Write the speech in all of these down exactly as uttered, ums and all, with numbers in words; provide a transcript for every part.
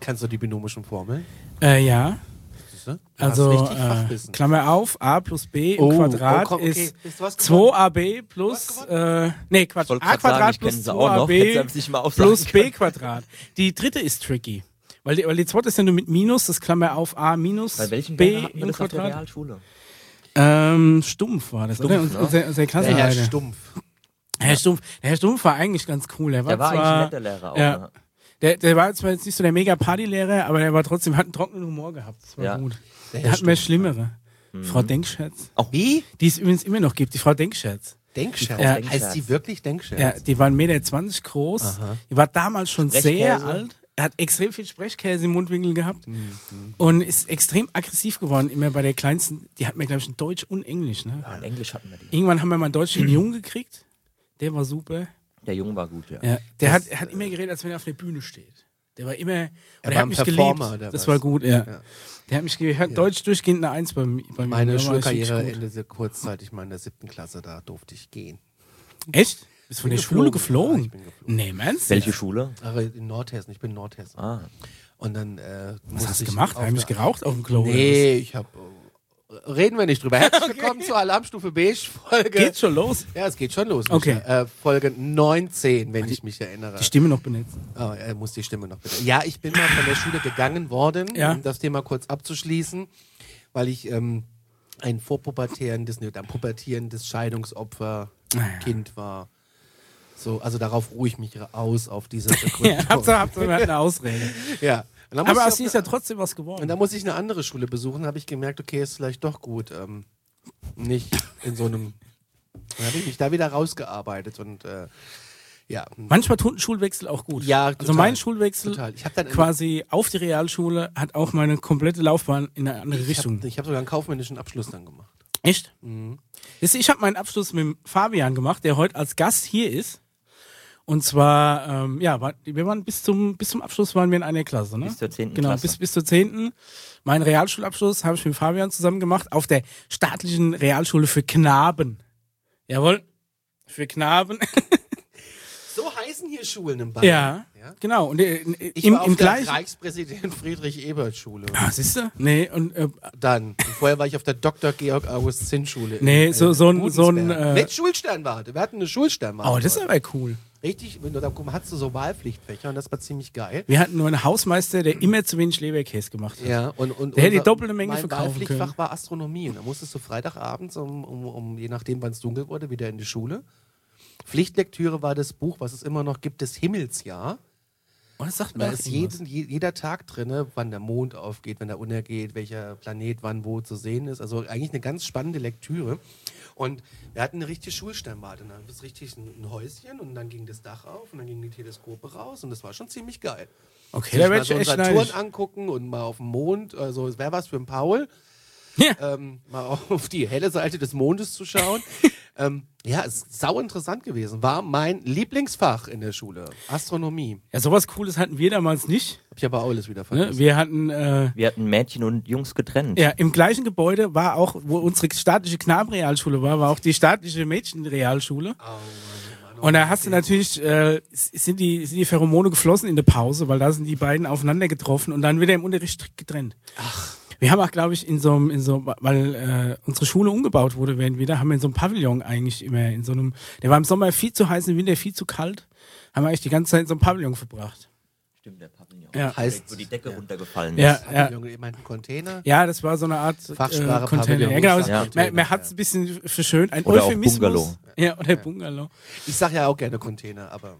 Kannst du die binomischen Formeln? Äh, ja. Du Also, äh, Klammer auf, a plus b im oh, Quadrat oh, komm, okay. ist zwei a b plus, äh, nee, Quatsch, a Quadrat plus zwei a b plus b Quadrat. Die dritte ist tricky. Weil die, weil die zweite ist ja nur mit Minus, das Klammer auf a minus Bei welchem b hatten wir im das auf der Quadrat. Realschule? Ähm, Stumpf war das, Stumpf, oder? ne? Unser, unser Klassenleiter. Der Herr Stumpf. Herr Stumpf. Der Herr Stumpf war eigentlich ganz cool. Der war, Der war zwar, eigentlich ein netter Lehrer auch. Ja, Ne? der, der war zwar jetzt nicht so der mega Partylehrer, aber der war trotzdem, hat einen trockenen Humor gehabt. Das war Ja. gut. Der Der Herr hat mehr Stumpf. Schlimmere. Mhm. Frau Denkscherz. Auch wie? Die es übrigens immer noch gibt, die Frau Denkscherz. Denkschert. Ja. Heißt die wirklich Denkschert? Ja, die war ein Meter zwanzig groß. Aha. Die war damals schon sehr Sprechkäse. alt. Er hat extrem viel Sprechkäse im Mundwinkel gehabt Mhm. und ist extrem aggressiv geworden. Immer bei der kleinsten, die hatten wir, glaube ich, in Deutsch und Englisch. Ne? Ja, in Englisch hatten wir die. Irgendwann haben wir mal einen deutschen Jungen gekriegt. Der war super. Der Junge war gut, ja. Ja, der hat, er hat immer geredet, als wenn er auf der Bühne steht. Der war immer, Er der war hat ein mich Performer, geliebt. der Das was. war gut, ja. Ja. Der hat mich geliebt. Hat Deutsch durchgehend eine Eins bei, mi- bei mir. Meine Da war ich Schulkarriere wirklich gut. endete kurzzeitig mal in der siebten Klasse, da durfte ich gehen. Echt? Bist du von bin der Schule geflogen? Ja, ich bin geflogen. Nee, meinst du? Welche Schule? Aber in Nordhessen, ich bin in Nordhessen. Ah. Und dann äh, Was hast du gemacht? Heimlich geraucht auf dem Klo? Nee, ich hab. Äh, reden wir nicht drüber. Herzlich willkommen zur Alarmstufe Beige Folge. Geht schon los? Ja, es geht schon los. Okay. Micha. Äh, Folge neunzehn, wenn ich mich erinnere. Die Stimme noch benetzen. Oh, er muss die Stimme noch bitte. Ja, ich bin mal von der Schule gegangen worden, Ja. um das Thema kurz abzuschließen, weil ich ähm, ein vorpubertierendes, nee, ein pubertierendes Scheidungsopfer Naja. Kind war. So, also darauf ruhe ich mich aus, auf diese Begründung. Ja, habt ihr, habt ihr eine Ausrede. Ja. Und dann muss Aber ich aus die auf ist ja eine- trotzdem was Und geworden. da muss ich eine andere Schule besuchen, habe ich gemerkt, okay, ist vielleicht doch gut, ähm, nicht in so einem. Dann habe ich mich da wieder rausgearbeitet und äh, ja. Manchmal tut ein Schulwechsel auch gut. Ja, also total. mein Schulwechsel Total. Ich habe dann quasi auf die Realschule hat auch meine komplette Laufbahn in eine andere ich Richtung. habe hab sogar einen kaufmännischen Abschluss dann gemacht. Echt? Mhm. Wisst ihr, Ich habe meinen Abschluss mit dem Fabian gemacht, der heute als Gast hier ist. Und zwar, ähm, ja, war, wir waren bis zum, bis zum Abschluss waren wir in einer Klasse, ne? Bis zur zehnten Genau, Klasse. bis, bis zur zehnten. Meinen Realschulabschluss habe ich mit Fabian zusammen gemacht auf der staatlichen Realschule für Knaben. Jawohl, für Knaben. So heißen hier Schulen im Bayern. Ja, Ja? genau. Und äh, Ich im, war auf im der gleichen. Reichspräsident Friedrich Ebert Schule. Ah, siehst du? Nee, und äh, Dann. Und vorher war ich auf der Doktor Georg August Zinn Schule. Nee, in, so- so ein- so ein, Gudensberg. äh, Mit Schulsternwarte. Wir hatten eine Schulsternwarte. oh, das ist aber cool. Richtig, wenn du da guckst, hast du so Wahlpflichtfächer und das war ziemlich geil. Wir hatten nur einen Hausmeister, der immer zu wenig Leberkäse gemacht hat. Ja, und, und Der hätte die unser- doppelte Menge mein verkaufen Wahlpflichtfach können. war Astronomie. Und da musstest du Freitagabends, um, um, um je nachdem, wann es dunkel wurde, wieder in die Schule. Pflichtlektüre war das Buch, was es immer noch gibt, das Himmelsjahr. Oh, das sagt Und da mir ist irgendwas. jeden, je, jeder Tag drin, wann der Mond aufgeht, wenn er untergeht, welcher Planet wann wo zu sehen ist. Also eigentlich eine ganz spannende Lektüre. Und wir hatten eine richtige Schulsternwarte. Dann ist richtig ein, ein Häuschen und dann ging das Dach auf und dann gingen die Teleskope raus und das war schon ziemlich geil. Okay, Sich da mal werde so ich einen echt Saturn neidisch. angucken und mal auf dem Mond. Also es wäre was für einen Paul. Ja. Ähm, mal auf die helle Seite des Mondes zu schauen. ähm, ja, es ist sau interessant gewesen. War mein Lieblingsfach in der Schule. Astronomie. Ja, sowas Cooles hatten wir damals nicht. Hab ich aber auch alles wieder Ne? vergessen. Wir hatten, äh, Wir hatten Mädchen und Jungs getrennt. ja, im gleichen Gebäude war auch, wo unsere staatliche Knabenrealschule war, war auch die staatliche Mädchenrealschule. Und da hast du natürlich, äh, sind, die, sind die Pheromone geflossen in der Pause, weil da sind die beiden aufeinander getroffen und dann wieder im Unterricht strikt getrennt. Ach. Wir haben auch, glaube ich, in so einem, in so, weil äh, unsere Schule umgebaut wurde, werden wieder, haben wir in so einem Pavillon eigentlich immer in so einem, der war im Sommer viel zu heiß, im Winter viel zu kalt, haben wir eigentlich die ganze Zeit in so einem Pavillon verbracht. Stimmt, der Pavillon. Ja. Heißt- wo die Decke ja. runtergefallen Ja, ist. ja. Junge, ihr meint einen Container? Ja, das war so eine Art Fachsprache, äh, Container. Pavillon, Ja, genau. ich sag Man, Container, man hat es ja. ein bisschen verschönt. Ein Oder auch Euphemismus. Bungalow. Ja, oder Bungalow. Ich sag ja auch gerne Container, aber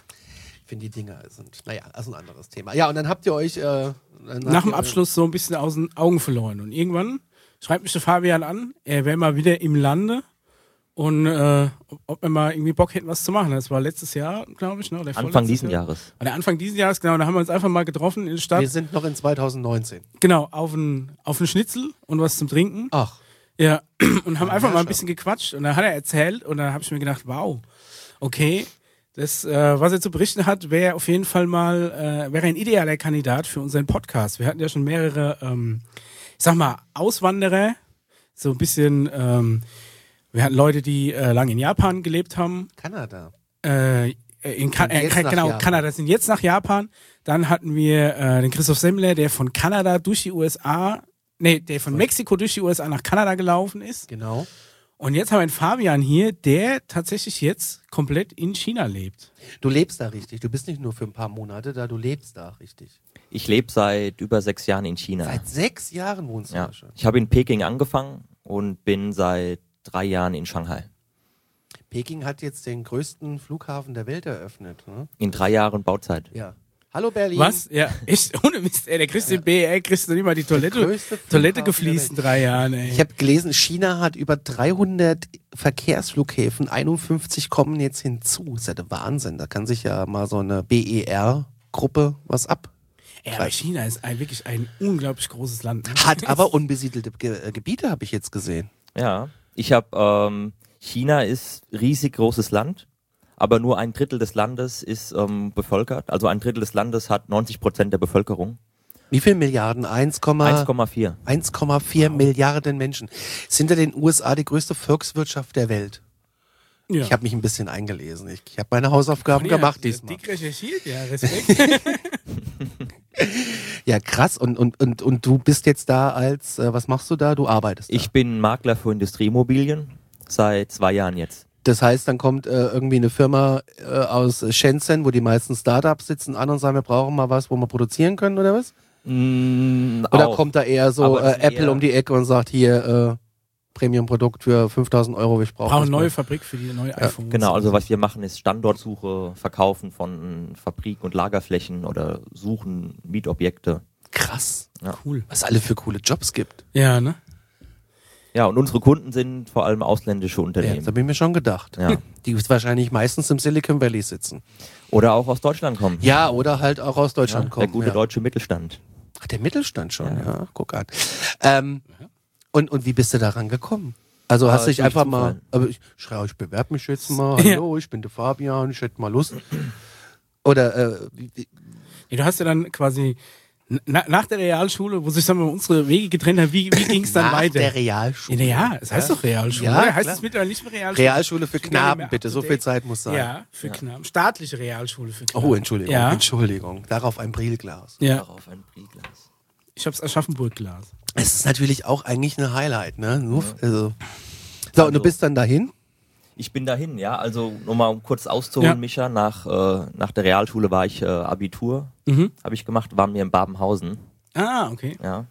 ich finde die Dinger sind, naja, das ist ein anderes Thema. Ja, und dann habt ihr euch äh, dann habt Nach dem ihr- Abschluss so ein bisschen aus den Augen verloren. Und irgendwann schreibt mich der Fabian an, er wäre mal wieder im Lande und äh, ob- ob wir mal irgendwie Bock hätten, was zu machen. Das war letztes Jahr, glaube ich. Ne? Oder Anfang vorletztes diesen Jahr. Jahres. Oder Anfang dieses Jahres, genau. Da haben wir uns einfach mal getroffen in der Stadt. Wir sind noch in zweitausendneunzehn. Genau, auf ein, auf ein Schnitzel und was zum Trinken. Ach, Ja, und haben Ja, einfach mal ein Herrschaft. bisschen gequatscht und dann hat er erzählt und dann habe ich mir gedacht, wow, okay, das, äh, was er zu berichten hat, wäre auf jeden Fall mal, äh, wäre ein idealer Kandidat für unseren Podcast. Wir hatten ja schon mehrere, ähm, ich sag mal, Auswanderer, so ein bisschen, ähm, wir hatten Leute, die äh, lange in Japan gelebt haben, Kanada. äh, äh, in kan Sind äh, jetzt nach genau, Japan. Kanada sind jetzt nach Japan. Dann hatten wir äh, den Christoph Semmler, der von Kanada durch die U S A, nee, der von Mexiko durch die U S A nach Kanada gelaufen ist. Genau. Und jetzt haben wir einen Fabian hier, der tatsächlich jetzt komplett in China lebt. Du lebst da richtig. Du bist nicht nur für ein paar Monate da, du lebst da richtig. Ich lebe seit über sechs Jahren in China. Seit sechs Jahren wohnst du ja. da schon. Ich habe in Peking angefangen und bin seit drei Jahren in Shanghai. Peking hat jetzt den größten Flughafen der Welt eröffnet. Ne? In drei Jahren Bauzeit. Ja. Hallo Berlin. Was? Ja, echt, ohne Mist, ey, der kriegst den B R, kriegst du nicht mal die Toilette, größte Flughafen Toilette der gefliest in Welt. drei Jahren, ey. Ich habe gelesen, China hat über dreihundert Verkehrsflughäfen, einundfünfzig kommen jetzt hinzu. Das ist ja der Wahnsinn. Da kann sich ja mal so eine B E R-Gruppe was ab. Ey, aber China ist ein, wirklich ein unglaublich großes Land. Ne? Hat aber unbesiedelte Ge äh, Gebiete, habe ich jetzt gesehen. Ja, ich habe, ähm, China ist riesig großes Land, aber nur ein Drittel des Landes ist ähm, bevölkert. Also ein Drittel des Landes hat neunzig Prozent der Bevölkerung. Wie viel Milliarden? eins eins Komma vier. eins Komma vier Milliarden Menschen. Sind ja den U S A die größte Volkswirtschaft der Welt. Ja. Ich habe mich ein bisschen eingelesen. Ich, ich habe meine Hausaufgaben Ja, gemacht diesmal. Dick recherchiert, ja, Respekt. Ja, krass. Und, und, und, und du bist jetzt da als, äh, was machst du da? Du arbeitest da. Ich bin Makler für Industrieimmobilien seit zwei Jahren jetzt. Das heißt, dann kommt äh, irgendwie eine Firma äh, aus Shenzhen, wo die meisten Startups sitzen, an und sagen, wir brauchen mal was, wo wir produzieren können, oder was? Mm, Oder auch. kommt da eher so Aber äh, es sind Apple eher- um die Ecke und sagt, hier, äh, Premium-Produkt für fünftausend Euro, ich brauche Brauchen das eine neue mal. Fabrik für die neue iPhones. Genau, also was wir machen ist Standortsuche, Verkaufen von Fabrik- und Lagerflächen oder Suchen Mietobjekte. Krass. Cool. Was es alle für coole Jobs gibt. Ja, ne? Ja, und unsere Kunden sind vor allem ausländische Ja, das Unternehmen. habe ich mir schon gedacht. Ja. Die wahrscheinlich meistens im Silicon Valley sitzen. Oder auch aus Deutschland kommen. Ja, oder halt auch aus Ja, Deutschland der kommen. gute ja. deutsche Mittelstand. Ach, der Mittelstand schon, ja, Ja. guck an. Ähm, und, und wie bist du daran gekommen? Also hast Äh, du dich durch einfach Zufall. mal, aber ich schreie, ich bewerbe mich jetzt mal, Ja. hallo, ich bin der Fabian, ich hätte mal Lust. Oder, äh, wie- wie- Ja, du hast ja dann quasi na, nach der Realschule, wo sich dann mal unsere Wege getrennt haben, wie, wie ging es dann nach weiter? der Realschule. Ja, es heißt doch Realschule. Ja, oder? Heißt klar. es mittlerweile nicht mehr Realschule? Realschule für Ich bin gar nicht Knaben, mehr bitte, so up to viel date. Zeit muss sein. Ja, für Knaben. Staatliche Realschule für Knaben. Oh, Entschuldigung, Ja, Entschuldigung. Darauf ein Brilglas. ja. Darauf ein Brilglas. Ich hab's Aschaffenburg-Glas. Es ist natürlich auch eigentlich eine Highlight, ne? Nur, also. So, und du Also- bist dann dahin? Ich bin dahin, ja. Also nochmal um kurz auszuholen, Ja. Micha, nach, äh, nach der Realschule war ich äh, Abitur, Mhm. habe ich gemacht, waren wir in Babenhausen, Ah, okay. ja.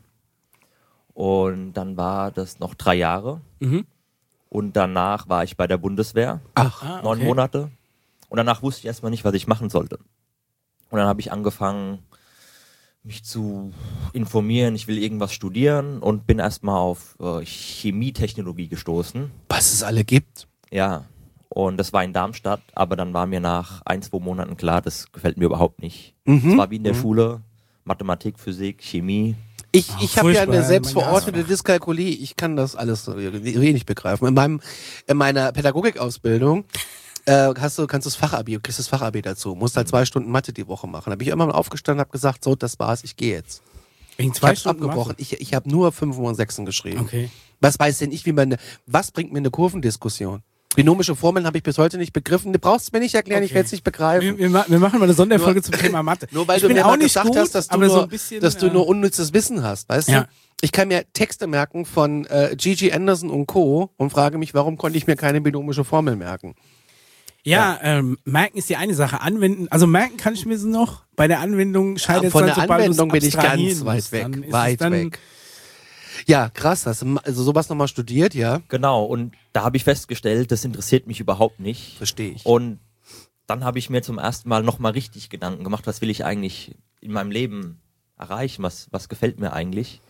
Und dann war das noch drei Jahre. Mhm. Und danach war ich bei der Bundeswehr, Ach, Ah, neun okay. Monate. Und danach wusste ich erstmal nicht, was ich machen sollte. Und dann habe ich angefangen, mich zu informieren, ich will irgendwas studieren und bin erstmal auf äh, Chemietechnologie gestoßen. was es alle gibt. Ja, und das war in Darmstadt, aber dann war mir nach ein, zwei Monaten klar, das gefällt mir überhaupt nicht. Mhm. Es war wie in der Schule, Mathematik, Physik, Chemie. Ich, Ach, ich habe ja furchtbar, eine ja, selbstverordnete mein Gott. Dyskalkulie. Ich kann das alles so wenig begreifen. In meinem, in meiner Pädagogikausbildung äh, hast du, kannst du das Fachabi, kriegst das Fachabi dazu. Musst halt zwei Stunden Mathe die Woche machen. Da bin ich immer mal aufgestanden, habe gesagt, so, das war's, ich gehe jetzt. Wegen Ich zwei habe Stunden abgebrochen. Ich, ich habe nur Fünfen und Sechsen geschrieben. Okay. Was weiß denn ich, wie man, was bringt mir eine Kurvendiskussion? Binomische Formeln habe ich bis heute nicht begriffen. Du brauchst es mir nicht erklären, ich Okay. werde es nicht begreifen. Wir, wir, ma- wir machen mal eine Sonderfolge Nur- zum Thema Mathe. Nur weil ich du bin mir auch mal nicht gesagt gut, hast, dass du, aber nur, so ein bisschen, dass du äh, nur unnützes Wissen hast, weißt Ja. du? Ich kann mir Texte merken von äh, Gigi Anderson und Co. und frage mich, warum konnte ich mir keine binomische Formel merken? Ja, Ähm, merken ist die eine Sache. Anwenden, also merken kann ich mir so noch. Bei der Anwendung scheitert es Von dann, der sobald du's Anwendung bin ich abstrahieren ganz weit musst. weg, Dann ist es weit dann, weg. Ja, krass, hast du ma- also sowas nochmal studiert, ja? Genau, und da habe ich festgestellt, das interessiert mich überhaupt nicht. Verstehe ich. Und dann habe ich mir zum ersten Mal nochmal richtig Gedanken gemacht, was will ich eigentlich in meinem Leben erreichen, was, was gefällt mir eigentlich.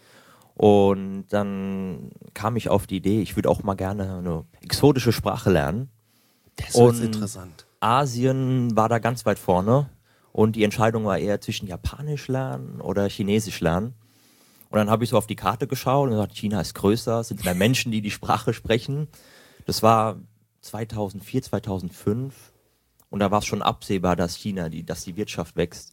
Und dann kam ich auf die Idee, ich würde auch mal gerne eine exotische Sprache lernen. Das ist jetzt und- interessant. Asien war da ganz weit vorne und die Entscheidung war eher zwischen Japanisch lernen oder Chinesisch lernen. Und dann habe ich so auf die Karte geschaut und gesagt, China ist größer, es sind mehr Menschen, die die Sprache sprechen. Das war zweitausendvier, zweitausendfünf und da war es schon absehbar, dass China, die, dass die Wirtschaft wächst.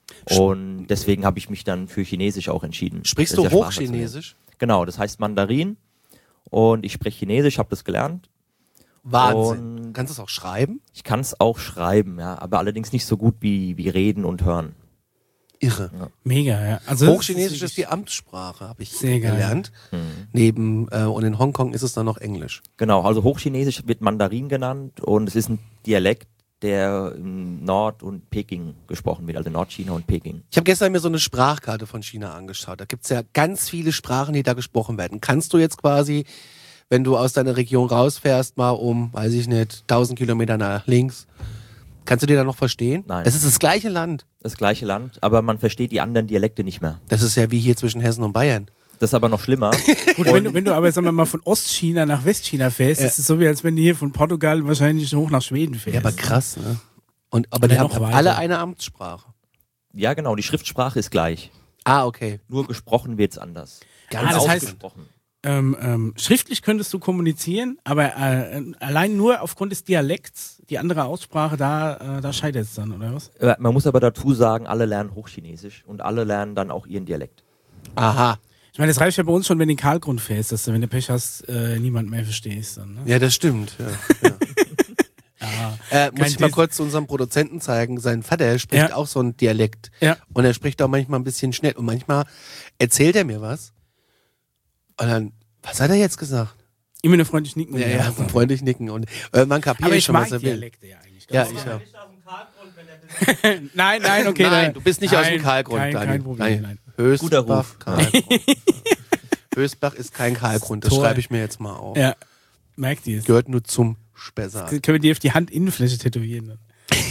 Und deswegen habe ich mich dann für Chinesisch auch entschieden. Sprichst diese du Sprache zu lernen. Hochchinesisch? Genau, das heißt Mandarin und ich spreche Chinesisch, habe das gelernt. Wahnsinn. Und Kannst du es auch schreiben? ich kann es auch schreiben, ja, aber allerdings nicht so gut wie, wie reden und hören. Irre. Mega, ja. Also Hochchinesisch das ist die Amtssprache, habe ich Sehr geil. gelernt. Neben, äh, und in Hongkong ist es dann noch Englisch. Genau, also Hochchinesisch wird Mandarin genannt und es ist ein Dialekt, der in Nord- und Peking gesprochen wird, also Nordchina und Peking. Ich habe gestern mir so eine Sprachkarte von China angeschaut. Da gibt's ja ganz viele Sprachen, die da gesprochen werden. Kannst du jetzt quasi, wenn du aus deiner Region rausfährst, mal um, weiß ich nicht, tausend Kilometer nach links, kannst du die da noch verstehen? Nein. Es ist das gleiche Land. Das gleiche Land, aber man versteht die anderen Dialekte nicht mehr. Das ist ja wie hier zwischen Hessen und Bayern. Das ist aber noch schlimmer. Gut, wenn du, wenn du aber, sagen wir mal, von Ostchina nach Westchina fährst, Ja. ist es so, wie als wenn du hier von Portugal wahrscheinlich hoch nach Schweden fährst. Ja, aber krass, ne? Und, aber Oder die haben noch weiter. alle eine Amtssprache. Ja, genau, die Schriftsprache ist gleich. Ah, okay. Nur gesprochen wird's anders. Ganz Ah, das heißt- ausgesprochen. Ähm, ähm, schriftlich könntest du kommunizieren, aber äh, allein nur aufgrund des Dialekts, die andere Aussprache, da, äh, da scheitert es dann, oder was? Äh, Man muss aber dazu sagen, alle lernen Hochchinesisch und alle lernen dann auch ihren Dialekt. Aha. Ich meine, das reicht ja bei uns schon, wenn du den Kahlgrund fährst, dass du, wenn du Pech hast, äh, niemand mehr verstehst. Dann, ne? Ja, das stimmt. Ja, ja. Äh, muss Kein ich mal Diss. kurz zu unserem Produzenten zeigen. Sein Vater spricht Ja. auch so ein Dialekt. Ja. Und er spricht auch manchmal ein bisschen schnell. Und manchmal erzählt er mir was. Und dann, was hat er jetzt gesagt? Immer eine freundlich nicken. und Ja, ja, freundlich nicken. Und äh, man kapiert Aber ich schon, mag was er will. Dialekte ja eigentlich. Ja, ganz ich klar. auch. Nein, nein, okay. nein, du bist nicht nein, aus dem Kahlgrund, Kein, Daniel. kein Problem, nein. Höchstbach, Guter Ruf. Kahlgrund. Höchstbach ist kein Kahlgrund. Das Tor. schreibe ich mir jetzt mal auf. Ja, merkt ihr es. Gehört nur zum Spessart. Können wir dir auf die Handinnenfläche tätowieren. Dann.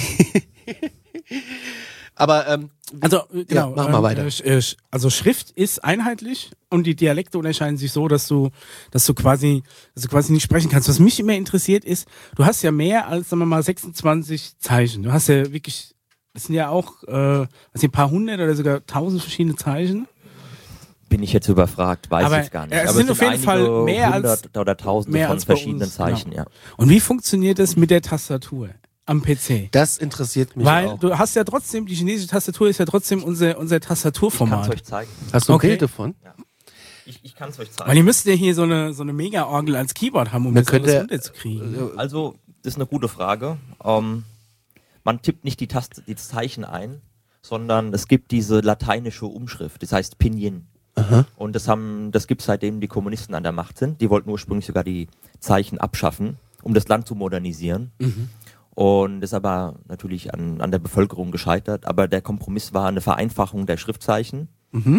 Aber ähm, Also, äh, genau. mach mal ähm, weiter. äh, sch- äh, sch- also Schrift ist einheitlich und die Dialekte unterscheiden sich so, dass du, dass du quasi, dass du quasi nicht sprechen kannst. Was mich immer interessiert ist, du hast ja mehr als, sagen wir mal, sechsundzwanzig Zeichen. Du hast ja wirklich, das sind ja auch, äh, was sind ein paar hundert oder sogar tausend verschiedene Zeichen. Bin ich jetzt überfragt, weiß Aber, ich gar nicht. äh, es Aber sind auf jeden einige Fall mehr als- hundert oder tausende mehr von als bei verschiedenen uns, Zeichen, genau. ja. Und wie funktioniert das mit der Tastatur am P C? das interessiert mich Weil auch. du hast ja trotzdem, die chinesische Tastatur ist ja trotzdem unser, unser Ich kann es Tastaturformat. euch zeigen. Hast du ein Okay. Bild davon? Ich, ich kann es euch Weil zeigen. ihr müsst ja hier so eine, so eine Mega-Orgel als Keyboard haben, um Man das alles könnte- runterzukriegen. Also, das ist eine gute Frage. Ähm, man tippt nicht die, Taste, die Zeichen ein, sondern es gibt diese lateinische Umschrift, das heißt Pinyin. Und das haben, das gibt es seitdem die Kommunisten an der Macht sind. Die wollten ursprünglich sogar die Zeichen abschaffen, um das Land zu modernisieren. Und ist aber natürlich an, an der Bevölkerung gescheitert. Aber der Kompromiss war eine Vereinfachung der Schriftzeichen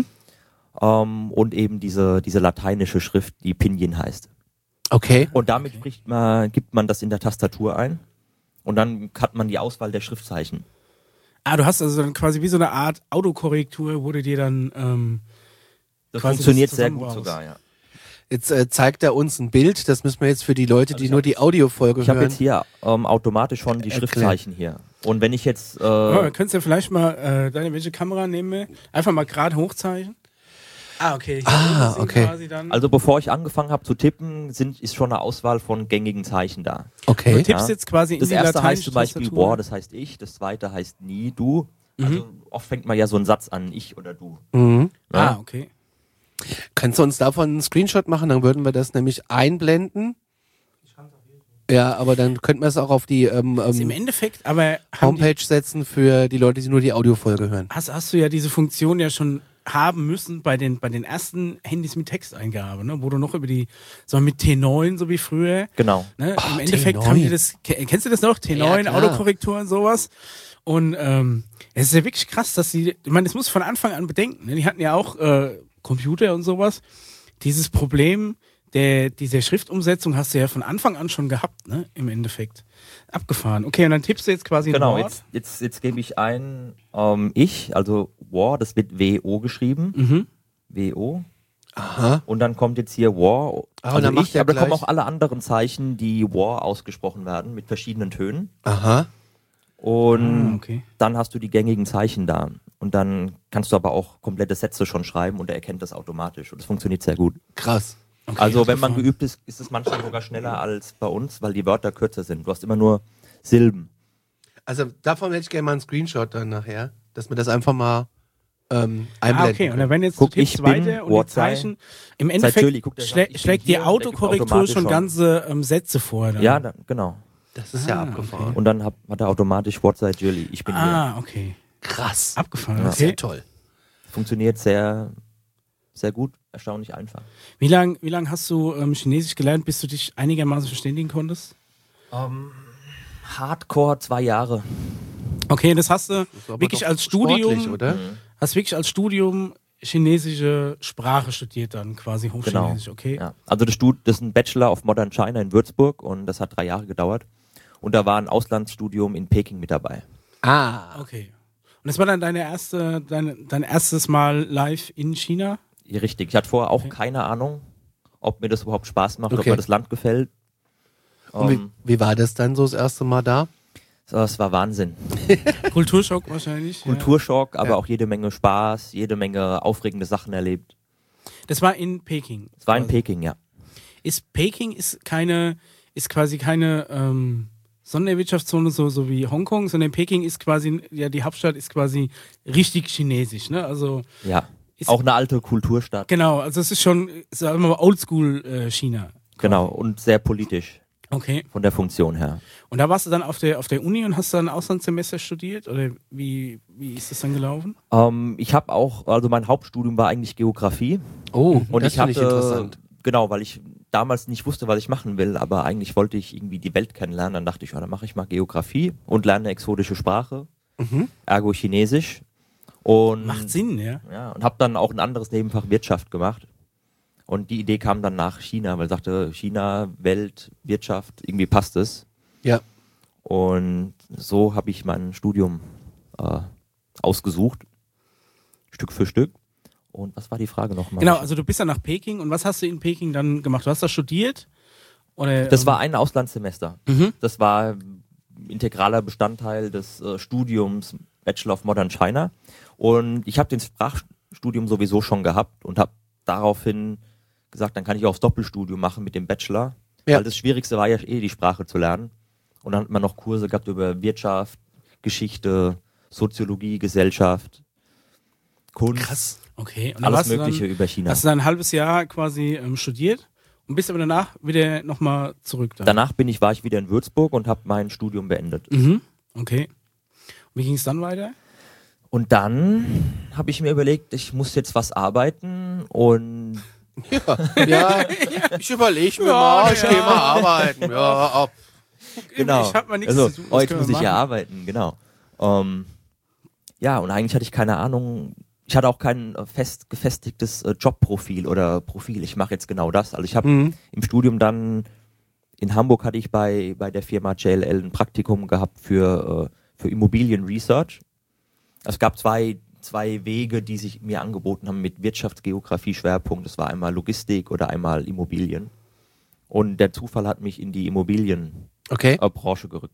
ähm, und eben diese, diese lateinische Schrift, die Pinyin heißt. Okay. Und damit spricht man, gibt man das in der Tastatur ein und dann hat man die Auswahl der Schriftzeichen. Ah, du hast also dann quasi wie so eine Art Autokorrektur, wo du dir dann, ähm, Das Quasi funktioniert das sehr zusammenbaust. gut sogar, ja. Jetzt äh, zeigt er uns ein Bild. Das müssen wir jetzt für die Leute, die nur die Audiofolge Ich habe hören. jetzt hier ähm, automatisch schon die Erklär. Schriftzeichen hier. Und wenn ich jetzt, äh, oh, dann könntest du ja vielleicht mal, äh, deine, welche Kamera nehmen wir? Einfach mal gerade hochzeichen. Ah, okay. Ah, sind okay. quasi Dann, also bevor ich angefangen habe zu tippen, sind, ist schon eine Auswahl von gängigen Zeichen da. du Okay. tippst ja. jetzt quasi in Das die erste heißt lateinische zum Beispiel Tastatur. war, das heißt ich. Das zweite heißt nie, du. Also oft fängt man ja so einen Satz an, ich oder du. Mhm. Ah, okay. Kannst du uns davon einen Screenshot machen? Dann würden wir das nämlich einblenden. Ja, aber dann könnten wir es auch auf die ähm, Ist Im ähm, Endeffekt, aber haben die, Homepage setzen für die Leute, die nur die Audiofolge hören. hast, hast du ja diese Funktion ja schon haben müssen bei den, bei den ersten Handys mit Texteingabe, ne? Wo du noch über die, so mit T neun, so wie früher, Genau. ne? Oh, Im Endeffekt T neun. haben die das, ke- kennst du das noch? T neun, Ja, klar. Autokorrektur und sowas. Und ähm, es ist ja wirklich krass, dass die, ich meine, das muss von Anfang an bedenken, ne? Die hatten ja auch äh, Computer und sowas. Dieses Problem der, dieser Schriftumsetzung hast du ja von Anfang an schon gehabt, ne? Im Endeffekt. Abgefahren. Okay, und dann tippst du jetzt quasi Genau, ein Wort. jetzt, jetzt, jetzt gebe ich ein ähm, ich, also war, das wird W O geschrieben. Mhm. W O. Aha. Und dann kommt jetzt hier war. Ah, und Also dann macht ich, er aber da kommen gleich- auch alle anderen Zeichen, die war ausgesprochen werden, mit verschiedenen Tönen. Aha. Und Ah, okay. dann hast du die gängigen Zeichen da. Und dann kannst du aber auch komplette Sätze schon schreiben und er erkennt das automatisch. Und das funktioniert sehr gut. Krass. Okay, Also wenn man abgefahren. geübt ist, ist es manchmal sogar schneller als bei uns, weil die Wörter kürzer sind. Du hast immer nur Silben. Also davon hätte ich gerne mal einen Screenshot dann nachher, dass wir das einfach mal ähm, Ah, einblenden okay. Und können. dann wenn jetzt Guck, die ich zweite bin und die WhatsApp. Zeichen, im Endeffekt Julie, guck, der schlä sagt, ich schlägt bin die hier, der gibt Autokorrektur automatisch schon schon. ganze ähm, Sätze vor. Dann. Ja, dann, genau. Das ist ja Ah, abgefahren. Und dann hab, hat er automatisch WhatsApp Julie, ich bin hier. Ah, okay. Krass. Abgefahren. Das ist ja Okay. toll. Funktioniert sehr, sehr gut, erstaunlich einfach. Wie lange wie lang hast du ähm, Chinesisch gelernt, bis du dich einigermaßen verständigen konntest? Um, Hardcore zwei Jahre. Okay, das hast du Das ist aber wirklich doch als sportlich, Studium, oder? hast wirklich als Studium chinesische Sprache studiert dann quasi Genau. Hochchinesisch, okay? Ja. Also das, Stud das ist ein Bachelor of Modern China in Würzburg und das hat drei Jahre gedauert. Und da war ein Auslandsstudium in Peking mit dabei. Ah. Okay. Und das war dann deine erste, dein, dein erstes Mal live in China? Ja, richtig. Ich hatte vorher auch Okay. keine Ahnung, ob mir das überhaupt Spaß macht, ob Okay. mir das Land gefällt. Und Ähm, wie, wie war das dann so das erste Mal da? so, es war Wahnsinn. Kulturschock wahrscheinlich. Kulturschock, aber Ja. auch jede Menge Spaß, jede Menge aufregende Sachen erlebt. Ja. Das war in Peking. Es war in quasi. Peking, ja. Ist Peking ist keine, ist quasi keine ähm, Sonderwirtschaftszone so, so wie Hongkong, sondern Peking ist quasi, ja, die Hauptstadt ist quasi richtig chinesisch, ne? Also Ja. Ist- Auch eine alte Kulturstadt. genau, also es ist schon, sagen wir mal, Oldschool äh, China. Genau. Und sehr politisch Okay. von der Funktion her. Und da warst du dann auf der auf der Uni und hast dann ein Auslandssemester studiert oder wie wie ist das dann gelaufen? Ähm, ich habe auch, also mein Hauptstudium war eigentlich Geografie. Oh, Und das ich finde hatte, ich interessant. genau, weil ich damals nicht wusste, was ich machen will, aber eigentlich wollte ich irgendwie die Welt kennenlernen. Dann dachte ich, ja, dann mache ich mal Geografie und lerne eine exotische Sprache, Mhm. ergo Chinesisch. Und, Macht Sinn, ja. Ja, und habe dann auch ein anderes Nebenfach Wirtschaft gemacht. Und die Idee kam dann nach China, weil ich sagte, China, Welt, Wirtschaft, irgendwie passt es. Ja. Und so habe ich mein Studium äh, ausgesucht, Stück für Stück. Und was war die Frage nochmal? Genau, also du bist dann nach Peking und was hast du in Peking dann gemacht? Du hast da studiert? Oder, Das ähm, war ein Auslandssemester. Mhm. Das war integraler Bestandteil des äh, Studiums Bachelor of Modern China. Und ich habe den Sprachstudium sowieso schon gehabt und habe daraufhin gesagt, dann kann ich auch das Doppelstudium machen mit dem Bachelor. Ja. Weil das Schwierigste war ja eh, die Sprache zu lernen. Und dann hat man noch Kurse gehabt über Wirtschaft, Geschichte, Soziologie, Gesellschaft, Kunst, Krass. Okay, und dann alles warst du Mögliche dann, über China. hast du dann ein halbes Jahr quasi ähm, studiert und bist aber danach wieder nochmal zurück da. Danach bin ich, war ich wieder in Würzburg und habe mein Studium beendet. Mhm. Okay. Und wie ging es dann weiter? Und dann habe ich mir überlegt, ich muss jetzt was arbeiten und Ja, ja, ich überlege mir Ja, mal, ich ja. gehe mal arbeiten. Ja, ab. genau. Ich hab mal nichts also, zu tun, oh, was jetzt können muss wir ich ja machen? arbeiten, genau. Ähm, ja, und eigentlich hatte ich keine Ahnung, ich hatte auch kein äh, fest gefestigtes äh, Jobprofil oder Profil. Ich mache jetzt genau das. Also ich habe Mhm. im Studium dann in Hamburg hatte ich bei bei der Firma J L L ein Praktikum gehabt für äh, für Immobilienresearch. Es gab zwei zwei Wege, die sich mir angeboten haben mit Wirtschaftsgeografie Schwerpunkt. Das war einmal Logistik oder einmal Immobilien. Und der Zufall hat mich in die Immobilienbranche Okay. äh, Branche gerückt.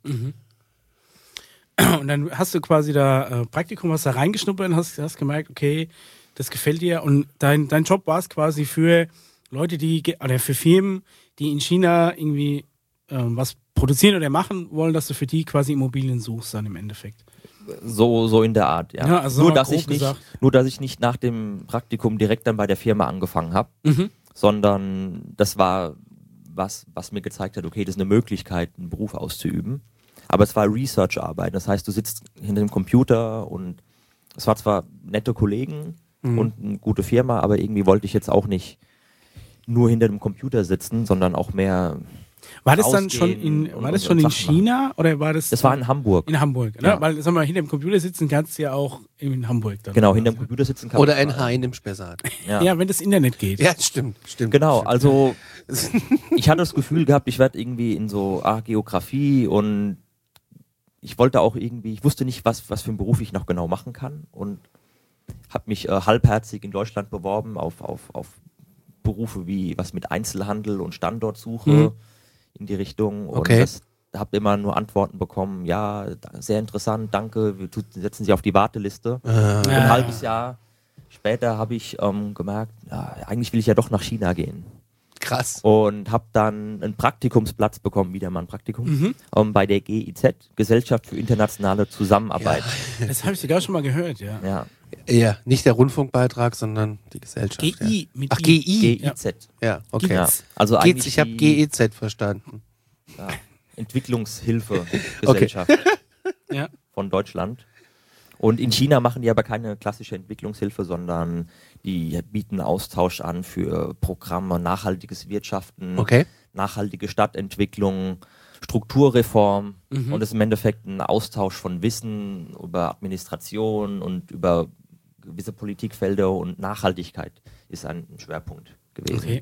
Und dann hast du quasi da äh, Praktikum, hast da reingeschnuppert und hast, hast gemerkt, okay, das gefällt dir. Und dein, dein Job war es quasi für Leute, die, ge- oder für Firmen, die in China irgendwie ähm, was produzieren oder machen wollen, dass du für die quasi Immobilien suchst dann im Endeffekt. So, so in der Art, ja. Ja, also nur, mal dass grob ich nicht, gesagt. nur, dass ich nicht nach dem Praktikum direkt dann bei der Firma angefangen habe, Mhm. sondern das war was, was mir gezeigt hat, okay, das ist eine Möglichkeit, einen Beruf auszuüben. Aber es war Research-Arbeit. Das heißt, du sitzt hinter dem Computer und es war zwar nette Kollegen Mhm. und eine gute Firma, aber irgendwie wollte ich jetzt auch nicht nur hinter dem Computer sitzen, sondern auch mehr. War das dann schon Rausgehen in, und- war das und- schon und in Sachen China oder war das? Das war in Hamburg. in Hamburg, ne? Ja. Weil, sag mal, hinter dem Computer sitzen kannst du ja auch in Hamburg dann. Genau, hinter dem Computer sitzen kann Oder man ein überall. Hain im Spessart. Ja. Ja, wenn das Internet geht. Ja, stimmt, stimmt. Genau, stimmt. also ich hatte das Gefühl gehabt, ich werde irgendwie in so ah, Geografie und ich wollte auch irgendwie, ich wusste nicht, was, was für einen Beruf ich noch genau machen kann und habe mich äh, halbherzig in Deutschland beworben auf, auf, auf Berufe wie was mit Einzelhandel und Standortsuche Mhm. in die Richtung und Okay. das habe immer nur Antworten bekommen, ja, da- sehr interessant, danke, wir tut- setzen Sie auf die Warteliste. Äh, Und ein Ah. halbes Jahr später habe ich ähm, gemerkt, ja, eigentlich will ich ja doch nach China gehen. Krass. Und habe dann einen Praktikumsplatz bekommen, wieder mal ein Praktikum, Mhm. ähm, bei der G I Z, Gesellschaft für internationale Zusammenarbeit. Das habe ich sogar schon mal gehört, ja. Ja. Ja, nicht der Rundfunkbeitrag, sondern die Gesellschaft. G I ja. mit Ach, I. G I. G I Z. Ja, okay. Ja. Also Geht's, eigentlich ich habe die, G E Z verstanden. ja, Entwicklungshilfe-Gesellschaft Ja. von Deutschland. Und in China machen die aber keine klassische Entwicklungshilfe, sondern die bieten Austausch an für Programme, nachhaltiges Wirtschaften, Okay. nachhaltige Stadtentwicklung, Strukturreform. Mhm. Und es ist im Endeffekt ein Austausch von Wissen über Administration und über gewisse Politikfelder, und Nachhaltigkeit ist ein Schwerpunkt gewesen. Okay.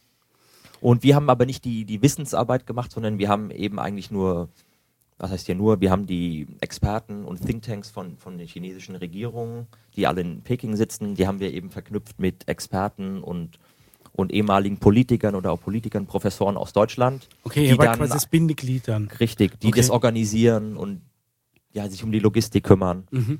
Und wir haben aber nicht die, die Wissensarbeit gemacht, sondern wir haben eben eigentlich nur, was heißt hier nur, wir haben die Experten und Thinktanks von, von den chinesischen Regierungen, die alle in Peking sitzen, die haben wir eben verknüpft mit Experten und, und ehemaligen Politikern oder auch Politikern, Professoren aus Deutschland. Okay, die ihr wart dann, quasi das Bindeglied dann. richtig, die Okay. das organisieren und ja, sich um die Logistik kümmern. Mhm.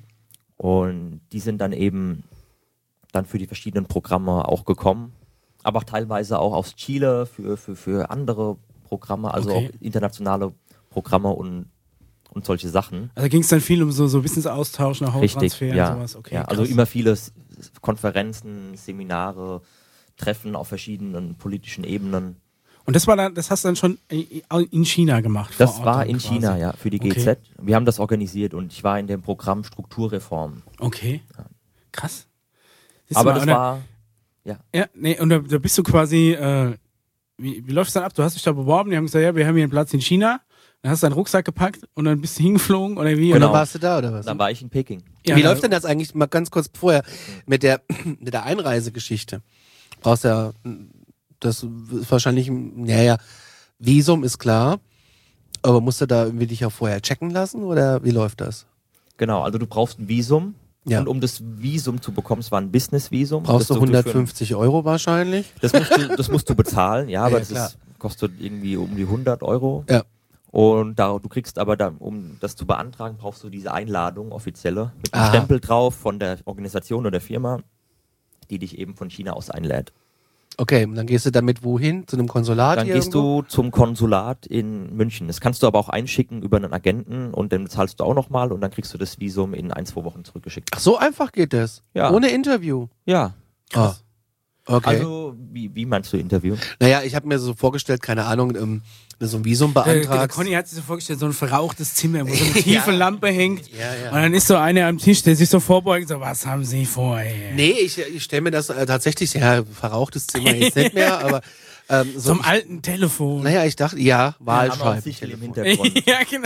Und die sind dann eben dann für die verschiedenen Programme auch gekommen. Aber auch teilweise auch aus Chile für, für, für andere Programme, also Okay. auch internationale Programme und, und solche Sachen. Also ging es dann viel um so, so Wissensaustausch, Know-how-Transfer Richtig, und ja. sowas. Okay, ja also krass. immer viele S- Konferenzen, Seminare, Treffen auf verschiedenen politischen Ebenen. Und das war dann, das hast du dann schon i- i- in China gemacht? Das vor Ort war dann in quasi. China, ja, für die G Okay. Z. Wir haben das organisiert und ich war in dem Programm Strukturreform. Okay. Krass. Siehst du Aber mal, das und da- war, Ja, nee, und da, da bist du quasi, äh, wie, wie läuft es dann ab? Du hast dich da beworben, die haben gesagt, ja, wir haben hier einen Platz in China. Dann hast du deinen Rucksack gepackt und dann bist du hingeflogen oder wie? Und Genau. dann warst du da, oder was? dann war ich in Peking. Ja, Wie dann- läuft denn das eigentlich mal ganz kurz vorher mit der, mit der Einreisegeschichte? Brauchst ja, das ist wahrscheinlich, naja, Visum ist klar, aber musst du da irgendwie dich auch vorher checken lassen oder wie läuft das? Genau, also du brauchst ein Visum. Ja. Und um das Visum zu bekommen, es war ein Business-Visum. Brauchst das du durfte für- hundertfünfzig Euro wahrscheinlich? Das musst du, das musst du bezahlen, ja, aber Ja, das klar. ist, kostet irgendwie um die hundert Euro. Ja. Und da, du kriegst aber dann, um das zu beantragen, brauchst du diese Einladung, offizielle, mit einem Aha. Stempel drauf von der Organisation oder der Firma, die dich eben von China aus einlädt. Okay, und dann gehst du damit wohin? Zu einem Konsulat Dann hier gehst irgendwo? du zum Konsulat in München. Das kannst du aber auch einschicken über einen Agenten und dann bezahlst du auch nochmal und dann kriegst du das Visum in ein, zwei Wochen zurückgeschickt. Ach, so einfach geht das? Ja. Ohne Interview? Ja. Ah, okay. Also, wie, wie meinst du Interview? naja, ich habe mir so vorgestellt, keine Ahnung, ähm, so ein Visum Der, der beantragst. Conny hat sich so vorgestellt, so ein verrauchtes Zimmer, wo so eine tiefe Ja. Lampe hängt. Ja, ja. Und dann ist so einer am Tisch, der sich so vorbeugt, so, was haben Sie vor? Ey? Nee, ich, ich stelle mir das äh, tatsächlich, ja, verrauchtes Zimmer jetzt nicht mehr, aber ähm, so, Zum alten Telefon. naja, ich dachte, ja, Haben wir auch Wahlschreiben. Sichel im Telefon. Hintergrund. ja, genau.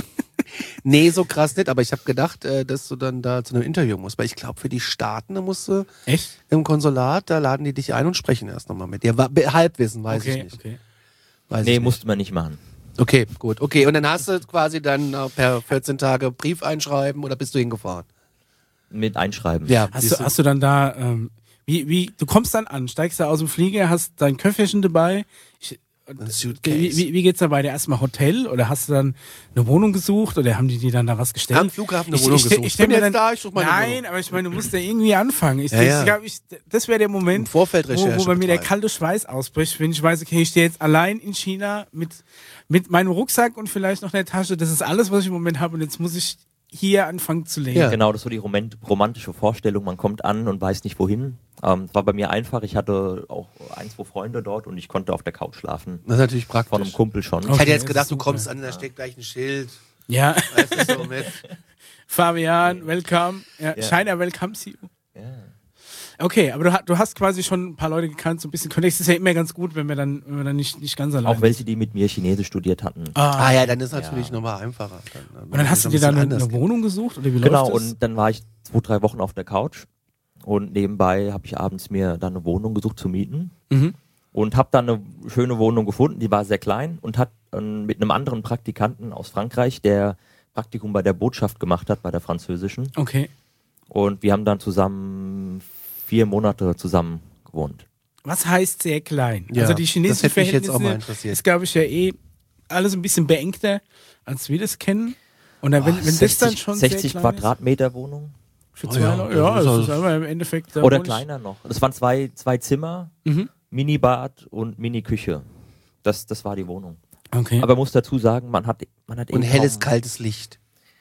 Nee, so krass nicht, aber ich habe gedacht, äh, dass du dann da zu einem Interview musst, weil ich glaube, für die Staaten, da musst du Echt? im Konsulat, da laden die dich ein und sprechen erst nochmal mit dir. Wa- be- Halbwissen, weiß okay, ich nicht. okay. Weiß Nee, ich nicht. musste man nicht machen. Okay, gut. Okay, und dann hast du quasi dann äh, per vierzehn Tage Brief einschreiben oder bist du hingefahren? Mit Einschreiben. Ja, Hast siehst du, hast du dann da, ähm, wie, wie, du kommst dann an, steigst da aus dem Flieger, hast dein Köfferchen dabei. Ich, Ein Suitcase. wie, wie, wie geht's dabei? Erstmal Hotel oder hast du dann eine Wohnung gesucht oder haben die dir dann da was gestellt? Am Flughafen eine Ich- Wohnung ich, gesucht. Ich, ich stell Bin mir jetzt dann, da, ich such meine Nein, Wohnung. aber ich meine, du musst ja irgendwie anfangen. Ich, Ja, ich, ja. glaub, ich, das wäre der Moment, Im Vorfeldrecherche wo, wo bei mir der betreiben. kalte Schweiß ausbricht, wenn ich weiß, okay, ich stehe jetzt allein in China mit, mit meinem Rucksack und vielleicht noch einer Tasche. Das ist alles, was ich im Moment habe und jetzt muss ich hier anfangen zu leben. Ja. Genau, das ist so die romant romantische Vorstellung. Man kommt an und weiß nicht wohin. Ähm, es war bei mir einfach. Ich hatte auch ein, zwei Freunde dort und ich konnte auf der Couch schlafen. Das ist natürlich praktisch. Von einem Kumpel schon. Ich Okay, hätte jetzt das gedacht, ist du super. kommst an, da steht gleich ein Schild. Ja. Weißt du, so mit. Fabian, welcome. Ja, Ja. China welcomes you. Ja. Okay, aber du, ha- du hast quasi schon ein paar Leute gekannt, so ein bisschen Kontext ist ja immer ganz gut, wenn wir dann, wenn wir dann nicht, nicht ganz allein Auch welche, die mit mir Chinesisch studiert hatten. Ah, Ah ja, dann ist natürlich Ja. nochmal einfacher. Dann, und dann hast du dir dann eine, eine Wohnung gesucht oder wie Genau, läuft das? und dann war ich zwei, drei Wochen auf der Couch und nebenbei habe ich abends mir dann eine Wohnung gesucht zu mieten Mhm. und habe dann eine schöne Wohnung gefunden, die war sehr klein und hat ähm, mit einem anderen Praktikanten aus Frankreich, der Praktikum bei der Botschaft gemacht hat, bei der französischen. Okay. Und wir haben dann zusammen vier Monate zusammen gewohnt. Was heißt sehr klein? Ja, also die das chinesischen hätte mich jetzt auch mal Verhältnisse interessiert. ist, glaube ich, ja eh alles ein bisschen beengter, als wir das kennen. Und dann, wenn, Oh, wenn das dann schon sechzig sehr klein Quadratmeter Wohnung ist, für Oh zwei ja, Leute, das ja, ist das also- ist aber im Endeffekt... da oder wohne ich- kleiner noch. Das waren zwei, zwei Zimmer Mhm. Minibad und Mini-Küche. Das, das war die Wohnung. Okay. Aber man muss dazu sagen, man hat, man hat Und eben helles, kaum- kaltes Licht.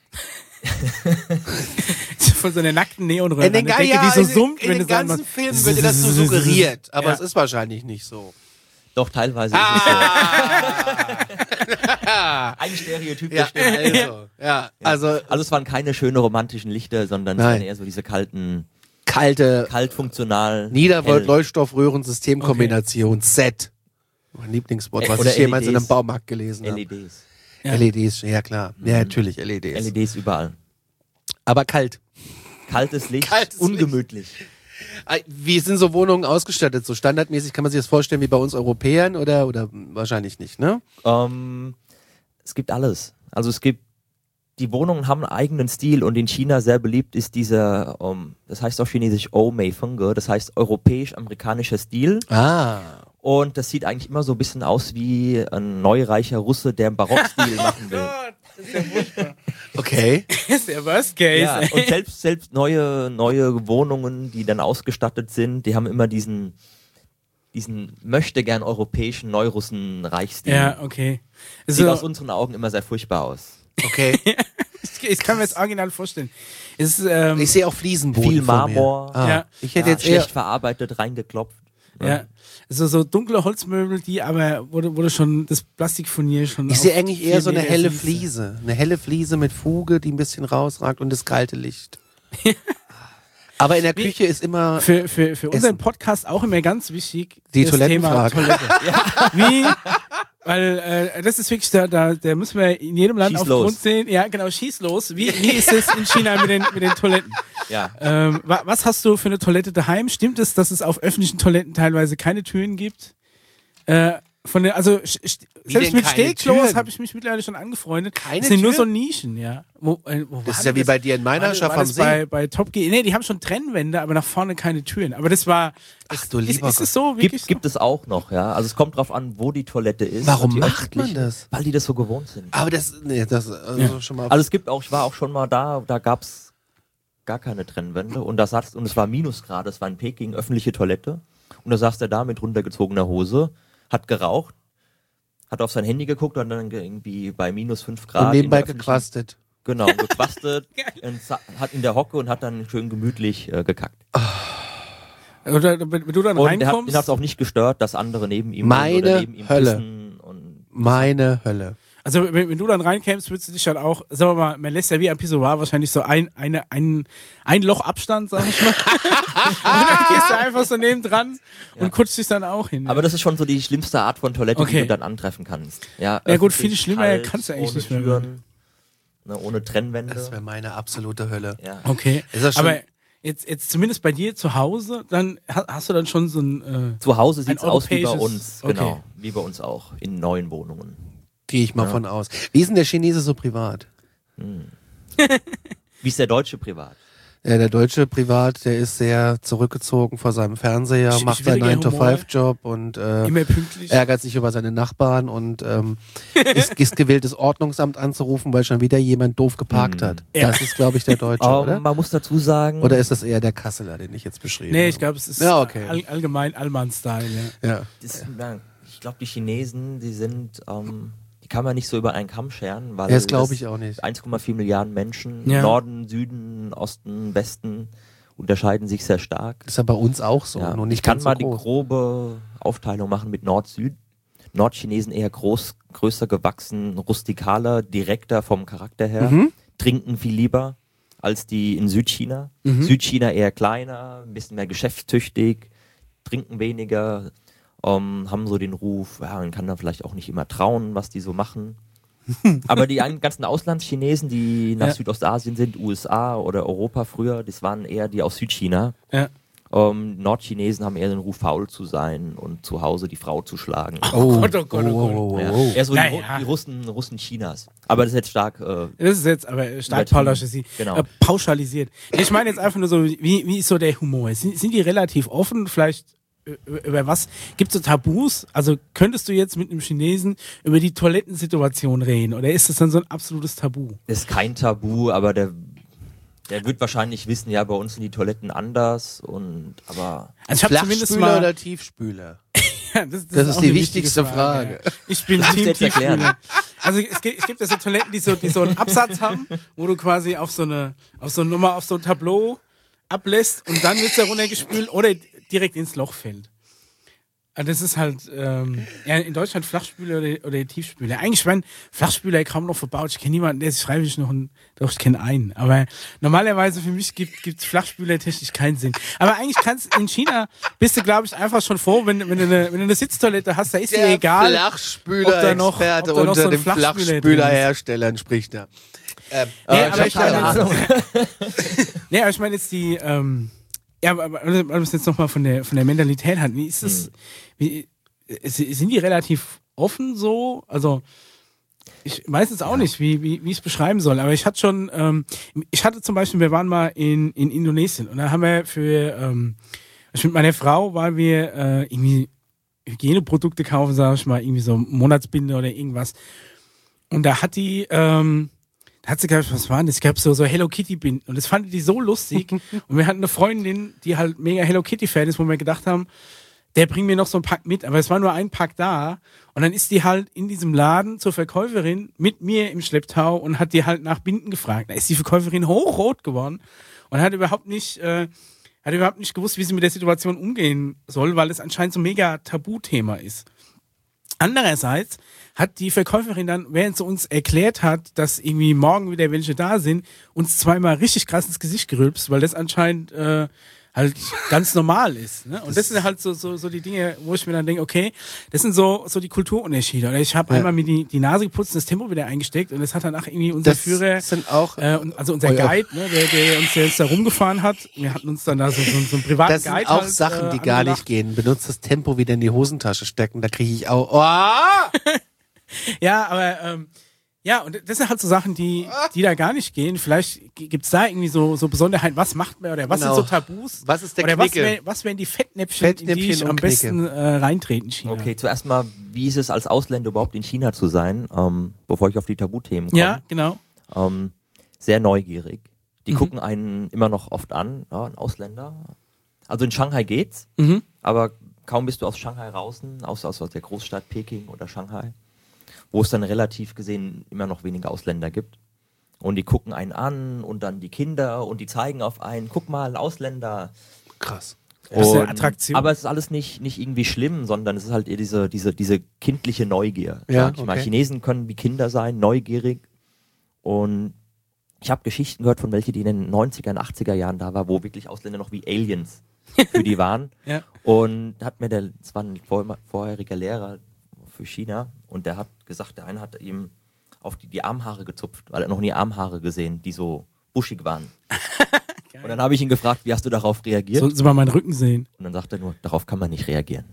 Von so einer nackten Neonröhre. In den, an der Decke, ja, die so in, summt, in wenn den du ganzen Filmen wird dir das so suggeriert, aber Ja. es ist wahrscheinlich nicht so. Doch, teilweise Ah. ist es so. Ein Stereotyp, Ja, das stimmt. also, ja, also Also es waren keine schönen romantischen Lichter, sondern es Nein. waren eher so diese kalten, kalte kalt funktional. Niedervolt-Leuchtstoff-Röhrensystemkombination Z. Mein Lieblingswort, was Oder ich jemals in L E Ds. einem Baumarkt gelesen L habe. E Ds. Ja. L E Ds, ja klar. Ja, natürlich L E Ds. L E Ds überall. Aber kalt. Kaltes Licht, Kaltes Licht. ungemütlich. Wie sind so Wohnungen ausgestattet? So standardmäßig kann man sich das vorstellen wie bei uns Europäern oder, oder wahrscheinlich nicht, ne? Ähm, es gibt alles. Also es gibt, die Wohnungen haben einen eigenen Stil und in China sehr beliebt ist dieser, ähm, das heißt auf Chinesisch Oumei Fengge, das heißt europäisch-amerikanischer Stil. Ah. Und das sieht eigentlich immer so ein bisschen aus wie ein neureicher Russe, der einen Barockstil machen will. Das ist ja furchtbar. Okay. Das ist der Worst Case. Ja, und selbst, selbst neue, neue Wohnungen, die dann ausgestattet sind, die haben immer diesen, diesen möchte gern europäischen Neurussen-Reichstil. Ja, okay. Sieht aus Also, unseren Augen immer sehr furchtbar aus. Okay. ich, ich kann mir das original vorstellen. Es ist, ähm, Ich sehe auch Fliesenboden Viel vor mir. Marmor. Ah. Ja. Ich hätte Ja, jetzt eher... schlecht verarbeitet, reingeklopft. ja, also so dunkle Holzmöbel, die aber wurde, wurde schon das Plastikfurnier schon. Ich auf sehe eigentlich eher viel so eine mehr helle siehst. Fliese. Eine helle Fliese mit Fuge, die ein bisschen rausragt und das kalte Licht. Aber in der Wie- Küche ist immer... Für, für, für unseren Essen. Podcast auch immer ganz wichtig. Die das Thema Toilettenfrage. Toilette. Wie, weil äh, das ist wirklich, da, da, da müssen wir in jedem Land Schieß auf los. Grund sehen. Ja, genau, schieß los. Wie, wie ist es in China mit den, mit den Toiletten? Ja. Ähm, wa, was hast du für eine Toilette daheim? Stimmt es, dass es auf öffentlichen Toiletten teilweise keine Türen gibt? Äh, von der, also sch, sch, selbst denn mit keine Stehklos Türen? habe ich mich mittlerweile schon angefreundet. Keine das sind nur Türen? so Nischen, ja. Wo, äh, wo Das war ist ja denn wie bei dir in meiner war, Schaff war am das See. bei, bei Top Gear? Nee, die haben schon Trennwände, aber nach vorne keine Türen. Aber das war. Ach du ist, lieber ist es Gott. so? Wirklich Gibt, so? gibt es auch noch, ja. Also es kommt drauf an, wo die Toilette ist. Warum und die macht man öffentliche- das? Weil die das so gewohnt sind. Aber das... Nee, das... Also Ja. schon mal... Also es gibt auch, ich war auch schon mal da, da gab's gar keine Trennwände und da saß, und es war Minusgrade, es war in Peking öffentliche Toilette und da saß der da mit runtergezogener Hose, hat geraucht, hat auf sein Handy geguckt und dann irgendwie bei minus fünf Grad. und nebenbei in der öffentlichen- gequastet. Genau, gequastet, und sa- hat in der Hocke und hat dann schön gemütlich äh, gekackt. Oder wenn du dann Und der hat, reinkommst. ihn hat es auch nicht gestört, dass andere neben ihm Meine oder neben ihm Hölle. pissen und Meine Hölle. Also wenn, wenn du dann reinkämst, würdest du dich dann auch, sagen wir mal, man lässt ja wie ein Pissoir wahrscheinlich so ein, eine, ein, ein Loch Abstand, sag ich mal. Und dann gehst du einfach so nebendran und Ja. kutschst dich dann auch hin. Aber das ist schon so die schlimmste Art von Toilette, Okay. die du dann antreffen kannst. Ja, Ja, gut, öffentlich, viel schlimmer kalt, kannst du eigentlich ohne nicht mehr Türen, ne, ohne Trennwände. Das wäre meine absolute Hölle. Ja. Okay. Ist das schon- Aber jetzt, jetzt zumindest bei dir zu Hause, dann ha- hast du dann schon so ein, äh, Zu Hause sieht's Ein aus wie bei europäisches- uns, genau. okay. Wie bei uns auch, in neuen Wohnungen. Gehe ich mal Ja. von aus. Wie ist denn der Chinese so privat? Wie ist der Deutsche privat? Ja, der Deutsche privat, der ist sehr zurückgezogen vor seinem Fernseher, Sch- macht seinen schwieriger nine to Humor. five Job und äh, immer pünktlich. ärgert sich über seine Nachbarn und ähm, ist, ist gewillt, das Ordnungsamt anzurufen, weil schon wieder jemand doof geparkt Hm. hat. Ja. Das ist, glaube ich, der Deutsche, Ähm, oder? man muss dazu sagen, Oder ist das eher der Kasseler, den ich jetzt beschrieben Nee, habe? ich glaube, es ist Ja, okay. all, allgemein Allmann-Style, ja. Ja. das, na, ich glaube, die Chinesen, die sind, ähm, die kann man nicht so über einen Kamm scheren, weil Ja, das glaube ich auch nicht. eins Komma vier Milliarden Menschen, Ja. Norden, Süden, Osten, Westen, unterscheiden sich sehr stark. Ist ja bei uns auch so, Ja. nur Ich nicht kann ganz mal so die groß. grobe Aufteilung machen mit Nord-Süd. Nordchinesen eher groß, größer gewachsen, rustikaler, direkter vom Charakter her, Mhm. trinken viel lieber als die in Südchina. Mhm. Südchina eher kleiner, ein bisschen mehr geschäftstüchtig, trinken weniger, ähm, haben so den Ruf, ja, man kann da vielleicht auch nicht immer trauen, was die so machen. Aber die ein- ganzen Auslandschinesen, die nach Ja. Südostasien sind, U S A oder Europa früher, das waren eher die aus Südchina. Ja. Ähm, Nordchinesen haben eher den Ruf, faul zu sein und zu Hause die Frau zu schlagen. Oh, Gott, oh Gott, oh Gott. oh, Ja. oh. Eher so die, Naja. Ru- die Russen, Russen Chinas. Aber das ist jetzt stark. Äh, Das ist jetzt aber stark Übertrieben. pauschalisiert. Genau. Äh, pauschalisiert. Ich meine jetzt einfach nur so, wie, wie ist so der Humor? Sind, sind die relativ offen? Vielleicht äh, über, über was? Gibt es so Tabus? Also könntest du jetzt mit einem Chinesen über die Toilettensituation reden? Oder ist das dann so ein absolutes Tabu? ist kein Tabu, aber der, der wird wahrscheinlich wissen, ja, bei uns sind die Toiletten anders und aber Also ich habe zumindest Flachspüler mal... oder Tiefspüler? Ja, das, das, Das ist, ist auch die eine wichtigste wichtige Frage. Frage. Ja. Ich bin Lass Team jetzt erklären. Tiefspüler. Also es gibt, es gibt ja so Toiletten, die so, die so einen Absatz haben, wo du quasi auf so eine, auf so eine Nummer, auf so ein Tableau ablässt und dann wird's da runtergespült oder direkt ins Loch fällt. Also das ist halt, ähm, ja, in Deutschland Flachspüler oder, oder Tiefspüler. Eigentlich werden Flachspüler kaum noch verbaut. Ich kenne niemanden, der sich freiwillig noch einen, doch ich kenne einen. Aber normalerweise für mich gibt gibt's Flachspüler technisch keinen Sinn. Aber eigentlich kannst in China bist du, glaube ich, einfach schon froh, wenn, wenn, du eine, wenn du eine Sitztoilette hast, da ist dir egal. Flachspüler-Experte ob da noch so unter ein den Flachspüler drin ist. Flachspülerherstellern spricht er. Ähm, Nee, Äh, aber ich hab keine meine Ahnung. jetzt, nee, aber ich meine jetzt die, ähm, ja, aber weil wir es jetzt nochmal von der, von der Mentalität hat, wie ist das, Hm. wie, sind die relativ offen so? Also, ich weiß jetzt auch nicht, wie, wie, wie ich es beschreiben soll, aber ich hatte schon, ähm, ich hatte zum Beispiel, wir waren mal in, in Indonesien und da haben wir für, ähm, ich mit meiner Frau, weil wir äh, irgendwie Hygieneprodukte kaufen, sag ich mal, irgendwie so Monatsbinde oder irgendwas. Und da hat die, ähm, da hat sie gehabt, was waren das? Ich glaube, so, so Hello Kitty Binden. Und das fand die so lustig. Und wir hatten eine Freundin, die halt mega Hello Kitty Fan ist, wo wir gedacht haben, der bringt mir noch so ein Pack mit. Aber es war nur ein Pack da. Und dann ist die halt in diesem Laden zur Verkäuferin mit mir im Schlepptau und hat die halt nach Binden gefragt. Da ist die Verkäuferin hochrot geworden und hat überhaupt nicht, äh, hat überhaupt nicht gewusst, wie sie mit der Situation umgehen soll, weil es anscheinend so ein mega Tabuthema ist. Andererseits hat die Verkäuferin dann, während sie uns erklärt hat, dass irgendwie morgen wieder welche da sind, uns zweimal richtig krass ins Gesicht gerülpst, weil das anscheinend äh, halt ganz normal ist. Ne? Und das sind halt so, so, so die Dinge, wo ich mir dann denke, okay, das sind so, so die Kulturunterschiede. Oder ich habe Ja. einmal mir die, die Nase geputzt und das Tempo wieder eingesteckt und das hat danach irgendwie unser Das Führer, sind auch, äh, und- also unser Oh ja. Guide, ne, der, der uns jetzt da rumgefahren hat, wir hatten uns dann da so, so, so einen privaten das sind Guide auch halt, Sachen, äh, die gar angelacht. nicht gehen. Benutzt das Tempo wieder in die Hosentasche stecken, da kriege ich auch, oh! Ja, aber ähm, ja, und das sind halt so Sachen, die, die da gar nicht gehen. Vielleicht g- gibt's da irgendwie so, so Besonderheiten, was macht man oder was Genau. sind so Tabus? Was ist der oder was, Knicke? wär, was wären die Fettnäpfchen, in die Fettnäpfchen ich und am Knicke. besten äh, reintreten, China? Okay, zuerst mal, wie ist es als Ausländer überhaupt in China zu sein, ähm, bevor ich auf die Tabuthemen komme? Ja, genau. Ähm, sehr neugierig. Die Mhm. gucken einen immer noch oft an, ja, ein Ausländer. Also in Shanghai geht's, Mhm. aber kaum bist du aus Shanghai draußen, aus, aus der Großstadt Peking oder Shanghai, wo es dann relativ gesehen immer noch weniger Ausländer gibt. Und die gucken einen an und dann die Kinder und die zeigen auf einen, guck mal, ein Ausländer. Krass. Das ist eine Und- Attraktion. Aber es ist alles nicht, nicht irgendwie schlimm, sondern es ist halt eher diese, diese, diese kindliche Neugier. Ja, sag ich mal. okay. Chinesen können wie Kinder sein, neugierig. Und ich habe Geschichten gehört von welchen, die in den neunziger, achtziger Jahren da war, wo wirklich Ausländer noch wie Aliens für die waren. Ja. Und hat mir der, das war ein vor, vorheriger Lehrer für China, und der hat gesagt, der eine hat ihm auf die, die Armhaare gezupft, weil er noch nie Armhaare gesehen, die so buschig waren. Und dann habe ich ihn gefragt, wie hast du darauf reagiert? Sollten Sie mal meinen Rücken sehen. Und dann sagt er nur, darauf kann man nicht reagieren.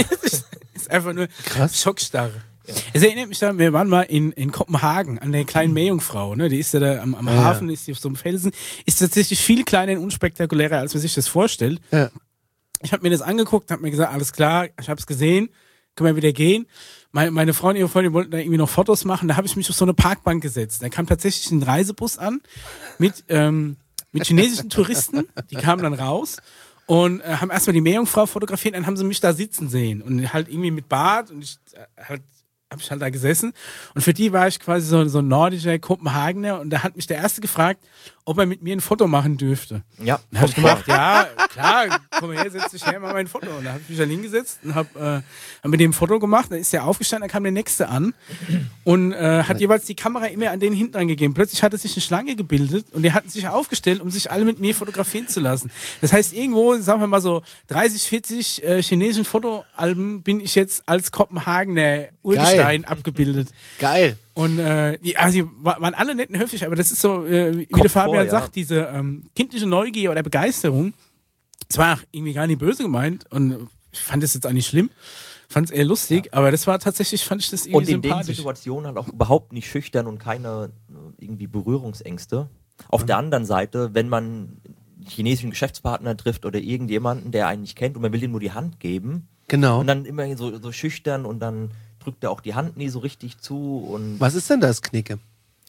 Ist einfach nur Krass. Schockstarre. Es erinnert mich daran, wir waren mal in, in Kopenhagen an der kleinen Meerjungfrau, ne? Die ist ja da am, am Ah, ja. Hafen, ist die auf so einem Felsen, ist tatsächlich viel kleiner und unspektakulärer, als man sich das vorstellt. Ja. Ich habe mir das angeguckt, habe mir gesagt, alles klar, ich habe es gesehen, können wir wieder gehen. Meine, meine Frau und ihre Freundin wollten da irgendwie noch Fotos machen, da habe ich mich auf so eine Parkbank gesetzt. Da kam tatsächlich ein Reisebus an mit, ähm, mit chinesischen Touristen, die kamen dann raus und äh, haben erstmal die Meerjungfrau fotografiert, dann haben sie mich da sitzen sehen und halt irgendwie mit Bart und ich äh, halt habe ich halt da gesessen und für die war ich quasi so, so ein nordischer Kopenhagener und da hat mich der Erste gefragt, ob er mit mir ein Foto machen dürfte. Ja, Dann habe ich gemacht, ja, klar, komm mal her, setz dich her, mach mal ein Foto. Und da habe ich mich dann hingesetzt und habe äh, hab mit dem ein Foto gemacht. Dann ist der aufgestanden, dann kam der Nächste an und äh, hat jeweils die Kamera immer an den hinten angegeben. Plötzlich hatte sich eine Schlange gebildet und die hatten sich aufgestellt, um sich alle mit mir fotografieren zu lassen. Das heißt, irgendwo, sagen wir mal so, dreißig, vierzig äh, chinesischen Fotoalben bin ich jetzt als Kopenhagener Urgestein abgebildet. Geil. Und äh, die, also die wa- waren alle nett und höflich, aber das ist so, äh, wie Kommt der Fabian vor, ja. sagt, diese ähm, kindliche Neugier oder Begeisterung, es war irgendwie gar nicht böse gemeint und ich fand das jetzt auch nicht schlimm, fand es eher lustig, aber das war tatsächlich, fand ich das irgendwie Und in den sympathisch. Situationen halt auch überhaupt nicht schüchtern und keine äh, irgendwie Berührungsängste. Auf der anderen Seite, wenn man einen chinesischen Geschäftspartner trifft oder irgendjemanden, der einen nicht kennt und man will ihm nur die Hand geben Genau. und dann immer so, so schüchtern und dann drückt er auch die Hand nie so richtig zu und Was ist denn das Knicke?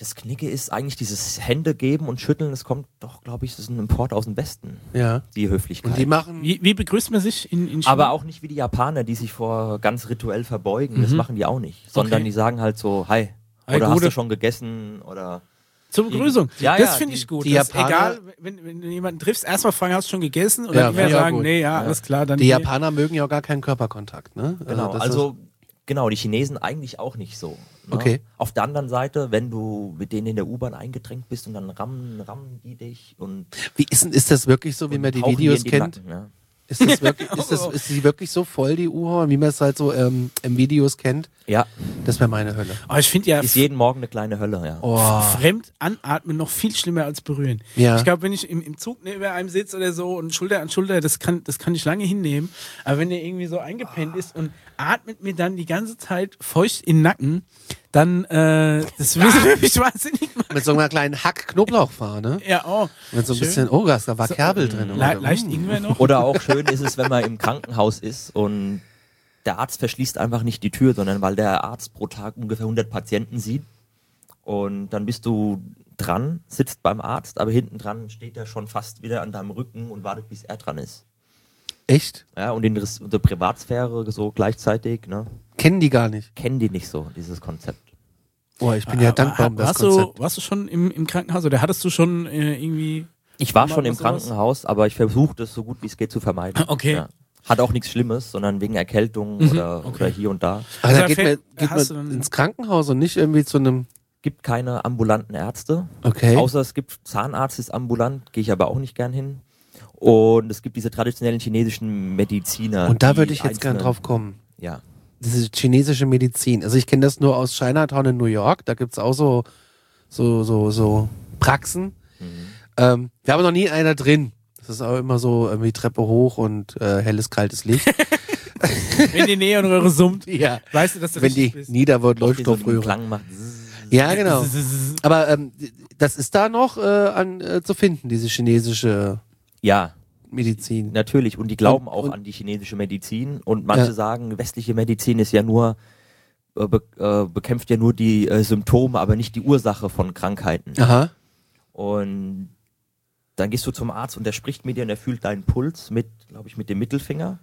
Das Knicke ist eigentlich dieses Hände geben und schütteln, das kommt doch, glaube ich, das ist ein Import aus dem Westen. Ja. Die Höflichkeit. Und die machen. Wie, wie begrüßt man sich in, in China? Aber auch nicht wie die Japaner, die sich vor ganz rituell verbeugen. Das Mhm. machen die auch nicht. Sondern Okay. die sagen halt so, hi. Hi, Oder hast Gude. du schon gegessen? Oder Zur Begrüßung. Ja, das ja, finde die- ich gut. die Das Japaner- egal, wenn, wenn du jemanden triffst, erstmal fragen, hast du schon gegessen? Und Ja, dann immer ja, sagen, gut. nee, ja, Ja. alles klar. Dann Die hier. Japaner mögen ja auch gar keinen Körperkontakt, ne? genau, das also genau, die Chinesen eigentlich auch nicht so. Ne? Okay. Auf der anderen Seite, wenn du mit denen in der U-Bahn eingedrängt bist und dann rammen, rammen die dich und ist, wie ist, denn- ist das wirklich so, wie und man die hauchen dir Videos in den kennt? Nacken, ja. Ist das wirklich, ist das, ist die wirklich so voll, die U-Horn, wie man es halt so ähm, im Videos kennt? Ja, Das wäre meine Hölle. Aber ich finde ja, ist jeden Morgen eine kleine Hölle, ja. Oh. fremd anatmen noch viel schlimmer als berühren. Ja. Ich glaube, wenn ich im, im Zug neben einem sitze oder so und Schulter an Schulter, das kann, das kann ich lange hinnehmen. Aber wenn der irgendwie so eingepennt ist und atmet mir dann die ganze Zeit feucht in den Nacken, dann, äh, das will ich mich wahnsinnig machen. Mit so einer kleinen Hack-Knoblauchfahne. Ja, oh. Mit so ein Schön. bisschen, oh, da war Kerbel drin. Le oder? leicht Mm. Ingwer noch. Oder auch schön ist es, wenn man im Krankenhaus ist und der Arzt verschließt einfach nicht die Tür, sondern weil der Arzt pro Tag ungefähr hundert Patienten sieht und dann bist du dran, sitzt beim Arzt, aber hinten dran steht er schon fast wieder an deinem Rücken und wartet, bis er dran ist. Echt? Ja, und in der, in der Privatsphäre so gleichzeitig, ne, Kennen die gar nicht. kennen die nicht so, dieses Konzept. Oh, ich bin ja Aber dankbar um das warst Konzept. Du, warst du schon im, im Krankenhaus oder hattest du schon äh, irgendwie... Ich war Mal schon im was sowas? Krankenhaus, aber ich versuche das so gut wie es geht zu vermeiden. Okay. Ja. Hat auch nichts Schlimmes, sondern wegen Erkältung Mhm, oder, okay. oder hier und da. Aber Also da geht fällt- man, geht hast du man dann- ins Krankenhaus und nicht irgendwie zu einem. Gibt keine ambulanten Ärzte. Okay. Außer es gibt Zahnarzt ist ambulant, gehe ich aber auch nicht gern hin. Und es gibt diese traditionellen chinesischen Mediziner. Und da die würde ich jetzt gern einzelnen- drauf kommen. Ja. Diese chinesische Medizin. Also ich kenne das nur aus Chinatown in New York. Da gibt es auch so, so, so, so Praxen. Mhm. Ähm, wir haben noch nie einer drin. Das ist auch immer so irgendwie Treppe hoch und äh, helles, kaltes Licht. Wenn die Neonröhre summt, ja. weißt du, dass du Wenn die richtig bist. Niederwort Die so einen Leuchtstoffröhre. Klang macht. Ja, genau. Aber ähm, das ist da noch äh, an, äh, zu finden, diese chinesische Ja, Medizin. natürlich. Und die glauben Und- auch und- an die chinesische Medizin. Und manche Ja. sagen, westliche Medizin ist ja nur, äh, be äh, bekämpft ja nur die äh, Symptome, aber nicht die Ursache von Krankheiten. Aha. Und dann gehst du zum Arzt und der spricht mit dir und er fühlt deinen Puls mit, glaube ich, mit dem Mittelfinger.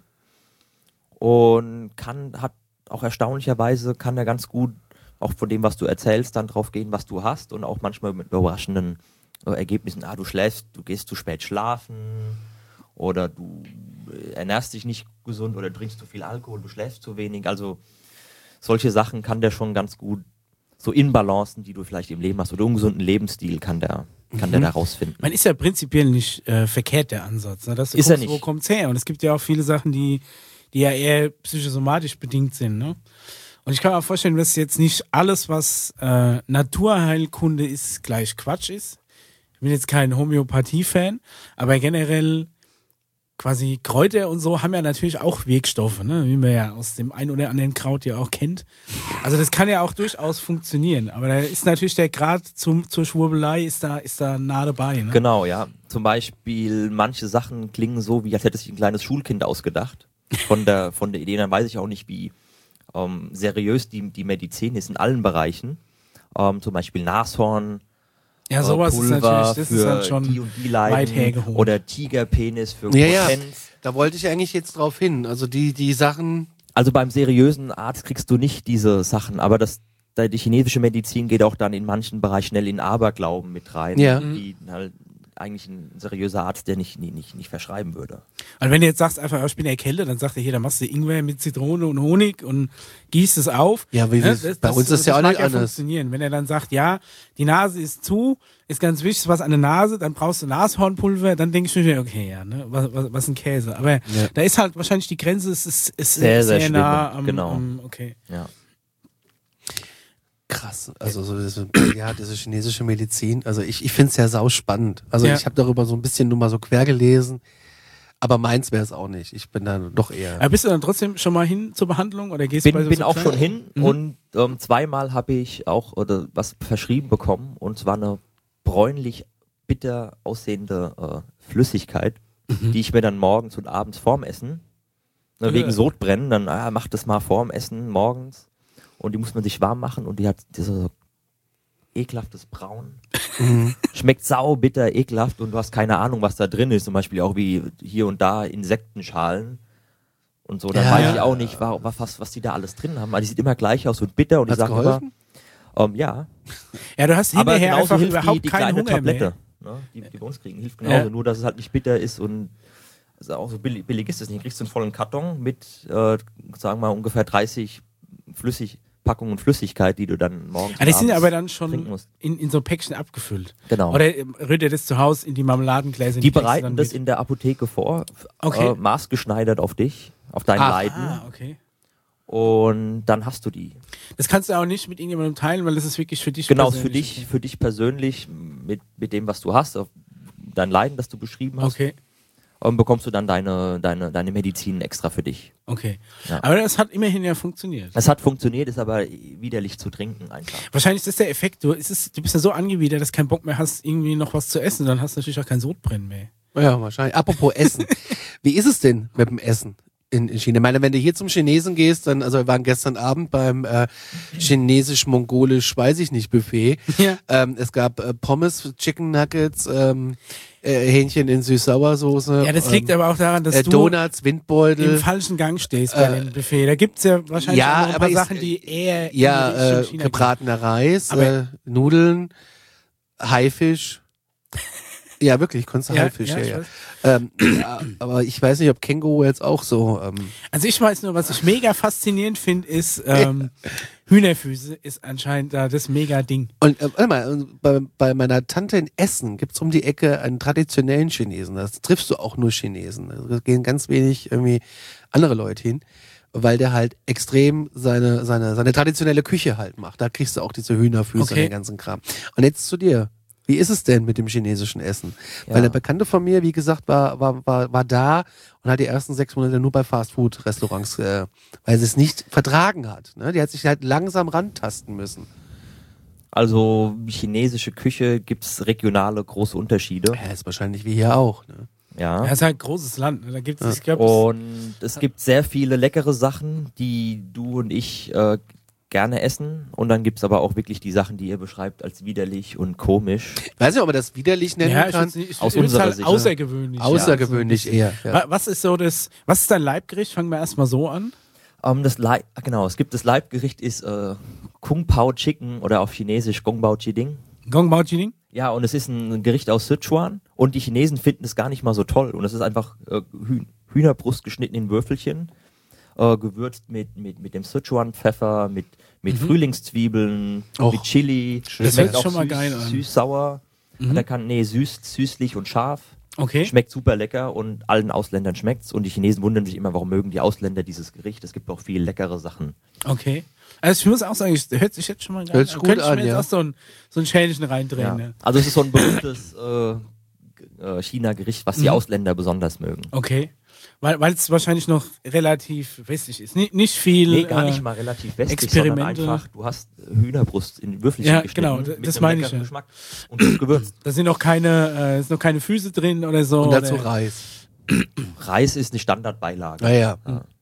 Und kann, hat auch erstaunlicherweise, kann er ganz gut auch von dem, was du erzählst, dann drauf gehen, was du hast und auch manchmal mit überraschenden äh, Ergebnissen. Ah, du schläfst, du gehst zu spät schlafen oder du äh, ernährst dich nicht gesund oder trinkst zu viel Alkohol, du schläfst zu wenig. Also solche Sachen kann der schon ganz gut, so Inbalancen, die du vielleicht im Leben hast oder ungesunden Lebensstil kann der, kann der Mhm. da rausfinden. Man ist ja prinzipiell nicht äh, verkehrt, der Ansatz. Ne? Dass du Ist er guckst, nicht. Wo kommt's her? Und es gibt ja auch viele Sachen, die, die ja eher psychosomatisch bedingt sind. Ne? Und ich kann mir vorstellen, dass jetzt nicht alles, was äh, Naturheilkunde ist, gleich Quatsch ist. Ich bin jetzt kein Homöopathie-Fan, aber generell quasi Kräuter und so haben ja natürlich auch Wirkstoffe, ne? Wie man ja aus dem ein oder anderen Kraut ja auch kennt. Also das kann ja auch durchaus funktionieren. Aber da ist natürlich der Grad zum, zur Schwurbelei ist da, ist da nah dabei. Ne? Genau, ja. Zum Beispiel, manche Sachen klingen so, wie als hätte sich ein kleines Schulkind ausgedacht. Von der, von der Idee, dann weiß ich auch nicht, wie ähm, seriös die, die Medizin ist in allen Bereichen. Ähm, zum Beispiel Nashorn, Ja, sowas äh, ist Pulver natürlich, das für ist halt schon die und die Leiden weit hergeholt. oder Tigerpenis für Ja, ja. Potenz. Da wollte ich eigentlich jetzt drauf hin. Also die, die Sachen. Also beim seriösen Arzt kriegst du nicht diese Sachen, aber das, da die chinesische Medizin geht auch dann in manchen Bereichen schnell in Aberglauben mit rein, Ja. die halt eigentlich ein seriöser Arzt, der nicht, nicht, nicht, nicht verschreiben würde. Also wenn du jetzt sagst, einfach, ich bin erkältet, dann sagt er hier, dann machst du Ingwer mit Zitrone und Honig und gießt es auf. Ja, wie Ne, wir- bei uns ist ja auch mag nicht anders. funktionieren. Wenn er dann sagt, ja, die Nase ist zu, ist ganz wichtig, was an der Nase, dann brauchst du Nashornpulver, dann denke ich mir, okay, ja, ne, was, was, was ein Käse. Aber da ist halt wahrscheinlich die Grenze, es ist, ist Sehr, sehr schlimm, nah am, genau. am, okay. Ja. Krass. Also so diese, ja, diese chinesische Medizin. Also ich, ich finde es ja sau spannend. Also Ja. ich habe darüber so ein bisschen nur mal so quer gelesen. Aber meins wäre es auch nicht. Ich bin da doch eher. Aber bist du dann trotzdem schon mal hin zur Behandlung oder gehst Bin, du bei so bin so auch kleinen- schon hin Mhm. und ähm, zweimal habe ich auch oder was verschrieben bekommen und zwar eine bräunlich bitter aussehende äh, Flüssigkeit, Mhm. die ich mir dann morgens und abends vorm Essen, ne, Ja. wegen Sodbrennen, dann ah, mach das mal vorm Essen morgens und die muss man sich warm machen und die hat diese ekelhaftes Braun. Mhm. Schmeckt sau bitter, ekelhaft und du hast keine Ahnung, was da drin ist. Zum Beispiel auch wie hier und da Insektenschalen und so. Dann Ja. weiß ich auch nicht, wa- was, was die da alles drin haben. Also die sieht immer gleich aus und bitter und Hat's ich sage immer, geholfen? ähm, ja. Ja, du hast Aber hinterher genauso einfach hilft überhaupt die, die keinen kleine Hunger Tablette, mehr. ne, die, die wir uns kriegen. Hilft genauso, Ja. nur dass es halt nicht bitter ist und also auch so billig, billig ist es nicht. Du kriegst so einen vollen Karton mit, äh, sagen wir mal, ungefähr dreißig Flüssig Packungen Flüssigkeit, die du dann morgens Ah, die sind abends aber dann trinken schon musst. in, in so Päckchen abgefüllt. Genau. Oder ähm, rührt ihr das zu Hause in die Marmeladengläser? Die kriegst du bereiten dann das mit? in der Apotheke vor, Okay. äh, maßgeschneidert auf dich, auf dein Ah. Leiden Ah, okay. und dann hast du die. Das kannst du auch nicht mit irgendjemandem teilen, weil das ist wirklich für dich Genau, ist für persönlich. dich, für dich persönlich mit, mit dem, was du hast, auf dein Leiden, das du beschrieben hast, Okay, und bekommst du dann deine, deine, deine Medizin extra für dich. okay. Ja. Aber das hat immerhin ja funktioniert. Es hat funktioniert, ist aber widerlich zu trinken einfach. Wahrscheinlich ist das der Effekt. Du, ist es, du bist ja so angewidert, dass du keinen Bock mehr hast, irgendwie noch was zu essen. Dann hast du natürlich auch kein Sodbrennen mehr. Ja, wahrscheinlich. Apropos Essen. Wie ist es denn mit dem Essen in, in China? Ich meine, wenn du hier zum Chinesen gehst, dann, also wir waren gestern Abend beim äh, chinesisch-mongolisch, weiß ich nicht, Buffet. Ja. Ähm, es gab äh, Pommes, Chicken Nuggets, ähm, äh, Hähnchen in Süß-Sauersoße. Ja, das liegt ähm, aber auch daran, dass äh, du Donuts, im Windbeutel. falschen Gang stehst bei äh, dem Buffet. Da gibt's ja wahrscheinlich ja, auch noch ein aber paar ist, Sachen, die eher in die Ja, Richtung äh, China gebratener Reis, Aber- äh, Nudeln, Haifisch. Ja, wirklich, konntest du Ja, Haifisch, ja, ja, ich ja. weiß. Ähm, ja. Aber ich weiß nicht, ob Känguru jetzt auch so. Ähm, Also ich weiß nur, was ich mega faszinierend finde, ist ähm, Hühnerfüße ist anscheinend da das mega Ding. Und äh, warte mal, und bei, bei meiner Tante in Essen gibt's um die Ecke einen traditionellen Chinesen. Da triffst du auch nur Chinesen. Da gehen ganz wenig irgendwie andere Leute hin, weil der halt extrem seine, seine, seine traditionelle Küche halt macht. Da kriegst du auch diese Hühnerfüße Okay. und den ganzen Kram. Und jetzt zu dir. Wie ist es denn mit dem chinesischen Essen? Ja. Weil eine Bekannte von mir, wie gesagt, war, war, war, war da und hat die ersten sechs Monate nur bei Fastfood-Restaurants, äh, weil sie es nicht vertragen hat. Ne? Die hat sich halt langsam rantasten müssen. Also chinesische Küche gibt's regionale große Unterschiede. Ja, ist wahrscheinlich wie hier auch. Ne? Ja. Das ist halt ein großes Land. ne? Da gibt's, ich glaube, Und es gibt sehr viele leckere Sachen, die du und ich äh, gerne essen. Und dann gibt's aber auch wirklich die Sachen, die ihr beschreibt als widerlich und komisch. Ich weiß nicht, ob man das widerlich nennen ja, ich kann. würd's nicht- ich Aus würd's unserer halt Sicht, ne? außergewöhnlich. Außergewöhnlich ja, so ein eher. Ja. Wa- Was ist so das, was ist dein Leibgericht? Fangen wir erstmal so an. Ähm, das Leib, ah, genau, es gibt das Leibgericht ist äh, Kung Pao Chicken oder auf Chinesisch Gong Bao Jiding. Gong Bao Jining? Ja, und es ist ein Gericht aus Sichuan und die Chinesen finden es gar nicht mal so toll. Und es ist einfach äh, Hühn Hühnerbrust geschnitten in Würfelchen, äh, gewürzt mit, mit, mit dem Sichuan-Pfeffer, mit, mit Frühlingszwiebeln, Och. mit Chili. Das Schmeckt hört sich auch schon mal süß, geil an. süß-sauer. Da kann, nee, süß, süßlich und scharf. Okay. Schmeckt super lecker und allen Ausländern schmeckt's. Und die Chinesen wundern sich immer, warum mögen die Ausländer dieses Gericht. Es gibt auch viel leckere Sachen. Okay. Also ich muss auch sagen, es hört sich jetzt schon mal geil Hört sich an. gut Könnte ich an, mir jetzt ja. auch so ein, so ein Schälchen reindrehen. Ja. Ne? Also es ist so ein berühmtes äh, äh, China-Gericht, was die Mhm. Ausländer besonders mögen. Okay. Weil weil es wahrscheinlich noch relativ westlich ist. Nicht, nicht viel. Nee, gar äh, nicht mal relativ westlich, sondern Experimente. einfach, du hast Hühnerbrust in Würfelchen Ja, geschnitten. genau, d- mit das einem meine ich, leckeren ja. Geschmack und gut gewürzt. Da sind noch keine, äh, ist noch keine Füße drin oder so. Und dazu oder, Reis. Reis ist eine Standardbeilage. Naja.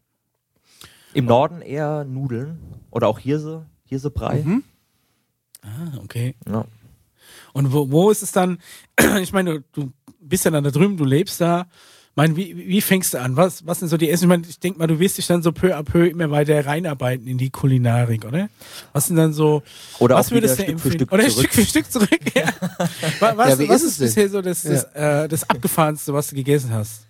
Im Norden eher Nudeln oder auch Hirse, Hirsebrei. Mhm. Ah, okay. Ja. Und wo, wo ist es dann? Ich meine, du, du bist ja dann da drüben, du lebst da. Ich meine, wie, wie fängst du an? Was, was sind so die Essen? Ich meine, ich denke mal, du wirst dich dann so peu à peu immer weiter reinarbeiten in die Kulinarik, oder? Was sind dann so, Oder was auch wieder würdest du Stück für empfehlen? Stück Oder zurück. Stück für Stück zurück, ja. Was, was, Ja, wie was ist ist es denn? bisher so das, das, äh, das Abgefahrenste, was du gegessen hast?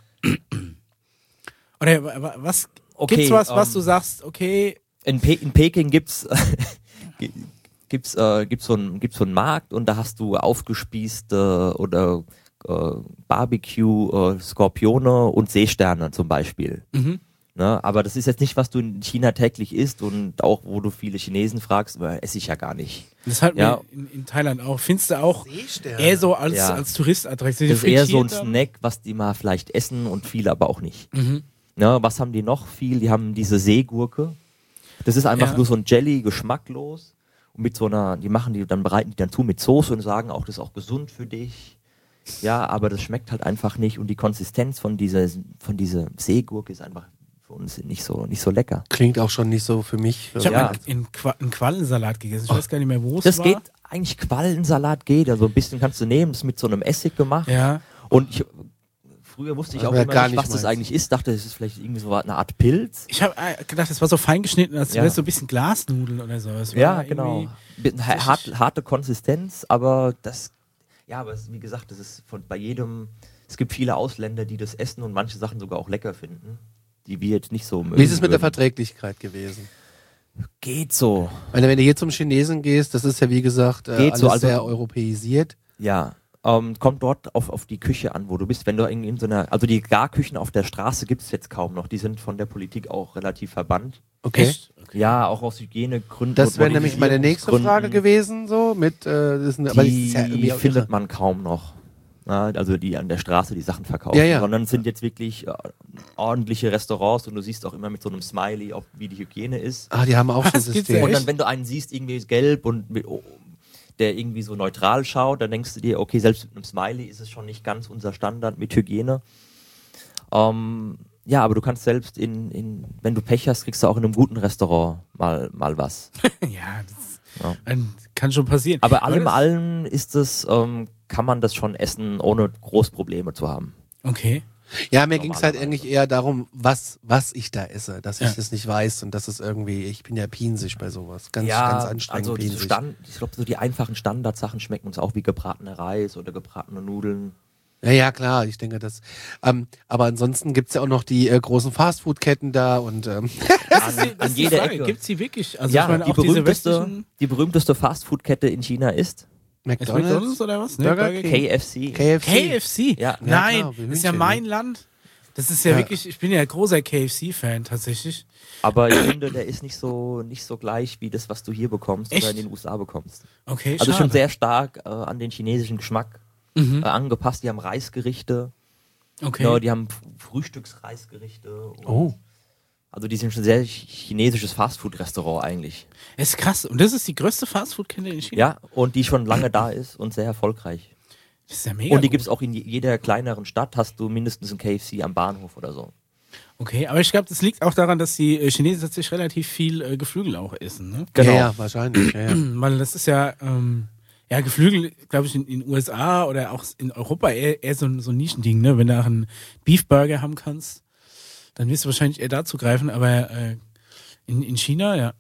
Oder wa- wa- was, Okay, gibt's was, was ähm, du sagst, okay, In, Pe in Peking gibt's gibt's äh, gibt's so einen gibt's so einen Markt und da hast du aufgespießte oder äh, Barbecue äh, Skorpione und Seesterne zum Beispiel. Mhm. Ne? Aber das ist jetzt nicht, was du in China täglich isst und auch wo du viele Chinesen fragst, weil esse ich ja gar nicht. das hat Ja. mir in, in Thailand auch, findest du auch Seesterne. eher so als, Ja. als Touristattraktion. Das ist eher so ein Frittiert dann? Snack, was die mal vielleicht essen und viele aber auch nicht. Mhm. Ne? Was haben die noch viel? Die haben diese Seegurke. Das ist einfach Ja. nur so ein Jelly, geschmacklos. Und mit so einer, die machen die, dann bereiten die dann zu mit Soße und sagen auch, das ist auch gesund für dich. Ja, aber das schmeckt halt einfach nicht. Und die Konsistenz von dieser, von dieser Seegurke ist einfach für uns sind nicht so, nicht so lecker. Klingt auch schon nicht so für mich. Ich habe Ja. einen, Qua- einen Quallensalat gegessen. Ich weiß gar nicht mehr, wo es Das war. geht, eigentlich Quallensalat geht, also ein bisschen kannst du nehmen, ist mit so einem Essig gemacht. Ja. Und ich, früher wusste ich auch Aber immer gar nicht, nicht was das meins. eigentlich ist, dachte, es ist vielleicht irgendwie so eine Art Pilz. Ich habe gedacht, das war so fein geschnitten, als Ja. wäre so ein bisschen Glasnudeln oder so. Es war Ja, genau. irgendwie- Bisschen ha- hart, harte Konsistenz, aber das, ja, aber es, wie gesagt, das ist von bei jedem, es gibt viele Ausländer, die das essen und manche Sachen sogar auch lecker finden, die wir jetzt nicht so mögen. Wie ist es mit der würden. Verträglichkeit gewesen? Geht so. Ich meine, wenn du hier zum Chinesen gehst, das ist ja wie gesagt äh, Geht alles so, also- sehr europäisiert. Ja, ähm, kommt dort auf, auf die Küche an, wo du bist. Wenn du in, in so einer, also die Garküchen auf der Straße gibt es jetzt kaum noch. Die sind von der Politik auch relativ verbannt. Okay. Echt? Ja, auch aus Hygienegründen. Das und wäre nämlich meine nächste Frage Modifizierungsgründen. gewesen, so mit, äh, das ist, aber das Die ist ja irgendwie auch findet irre. man kaum noch. Ja, also die an der Straße die Sachen verkaufen. Ja, ja. Sondern es sind jetzt wirklich äh, ordentliche Restaurants und du siehst auch immer mit so einem Smiley, ob, wie die Hygiene ist. Ah, die haben auch schon Was, gibt's System. ja Und echt? dann, wenn du einen siehst, irgendwie gelb und mit, oh, der irgendwie so neutral schaut, dann denkst du dir, okay, selbst mit einem Smiley ist es schon nicht ganz unser Standard mit Hygiene. Ähm, ja, aber du kannst selbst in, in, wenn du Pech hast, kriegst du auch in einem guten Restaurant mal, mal was. Ja, das Ja. ähm, kann schon passieren. Aber allem das- allem ist es, ähm, kann man das schon essen, ohne groß Probleme zu haben. Okay. Ja, mir ging es halt Normalerweise. eigentlich eher darum, was, was ich da esse, dass ich Ja. das nicht weiß und dass es irgendwie, ich bin ja pinsig bei sowas. Ganz, ja, ganz anstrengend also diese pinsig. Stand, ich glaube, so die einfachen Standardsachen schmecken uns auch wie gebratener Reis oder gebratene Nudeln. Ja, ja, klar, ich denke das. Ähm, aber ansonsten gibt's ja auch noch die äh, großen Fastfood-Ketten da und ähm, An, an jeder Ecke. Gibt es die wirklich? Also ja, ich meine, die auch diese berühmteste, westlichen die berühmteste Fastfood-Kette in China ist Ist McDonald's, McDonald's oder was? Ne? Burger King? K F C. K F C. K F C? Ja. Nein, Ja, klar, wie das ist ja Hühnchen, mein ne? Land. Das ist ja, Ja. wirklich, ich bin ja großer K F C-Fan tatsächlich. Aber ich finde, der ist nicht so, nicht so gleich wie das, was du hier bekommst Echt? oder in den U S A bekommst. Okay, Also schon schade. sehr stark äh, an den chinesischen Geschmack Mhm. äh, angepasst. Die haben Reisgerichte, Okay. ja, die haben F- Frühstücksreisgerichte. und- Oh. Also die sind schon sehr ch- chinesisches Fastfood-Restaurant eigentlich. Das ist krass. Und das ist die größte Fastfood-Kette in China? Ja, und die schon lange da ist und sehr erfolgreich. Das ist ja mega Und die gut. gibt es auch in je- jeder kleineren Stadt, hast du mindestens ein K F C am Bahnhof oder so. Okay, aber ich glaube, das liegt auch daran, dass die äh, Chinesen tatsächlich relativ viel äh, Geflügel auch essen, ne? Genau. Ja, ja, wahrscheinlich. Ja, ja. Weil das ist ja, ähm, ja, Geflügel, glaube ich, in den U S A oder auch in Europa eher, eher so, ein- so ein Nischending, ne? Wenn du auch einen Beefburger haben kannst, dann wirst du wahrscheinlich eher dazu greifen, aber äh, in, in China, ja.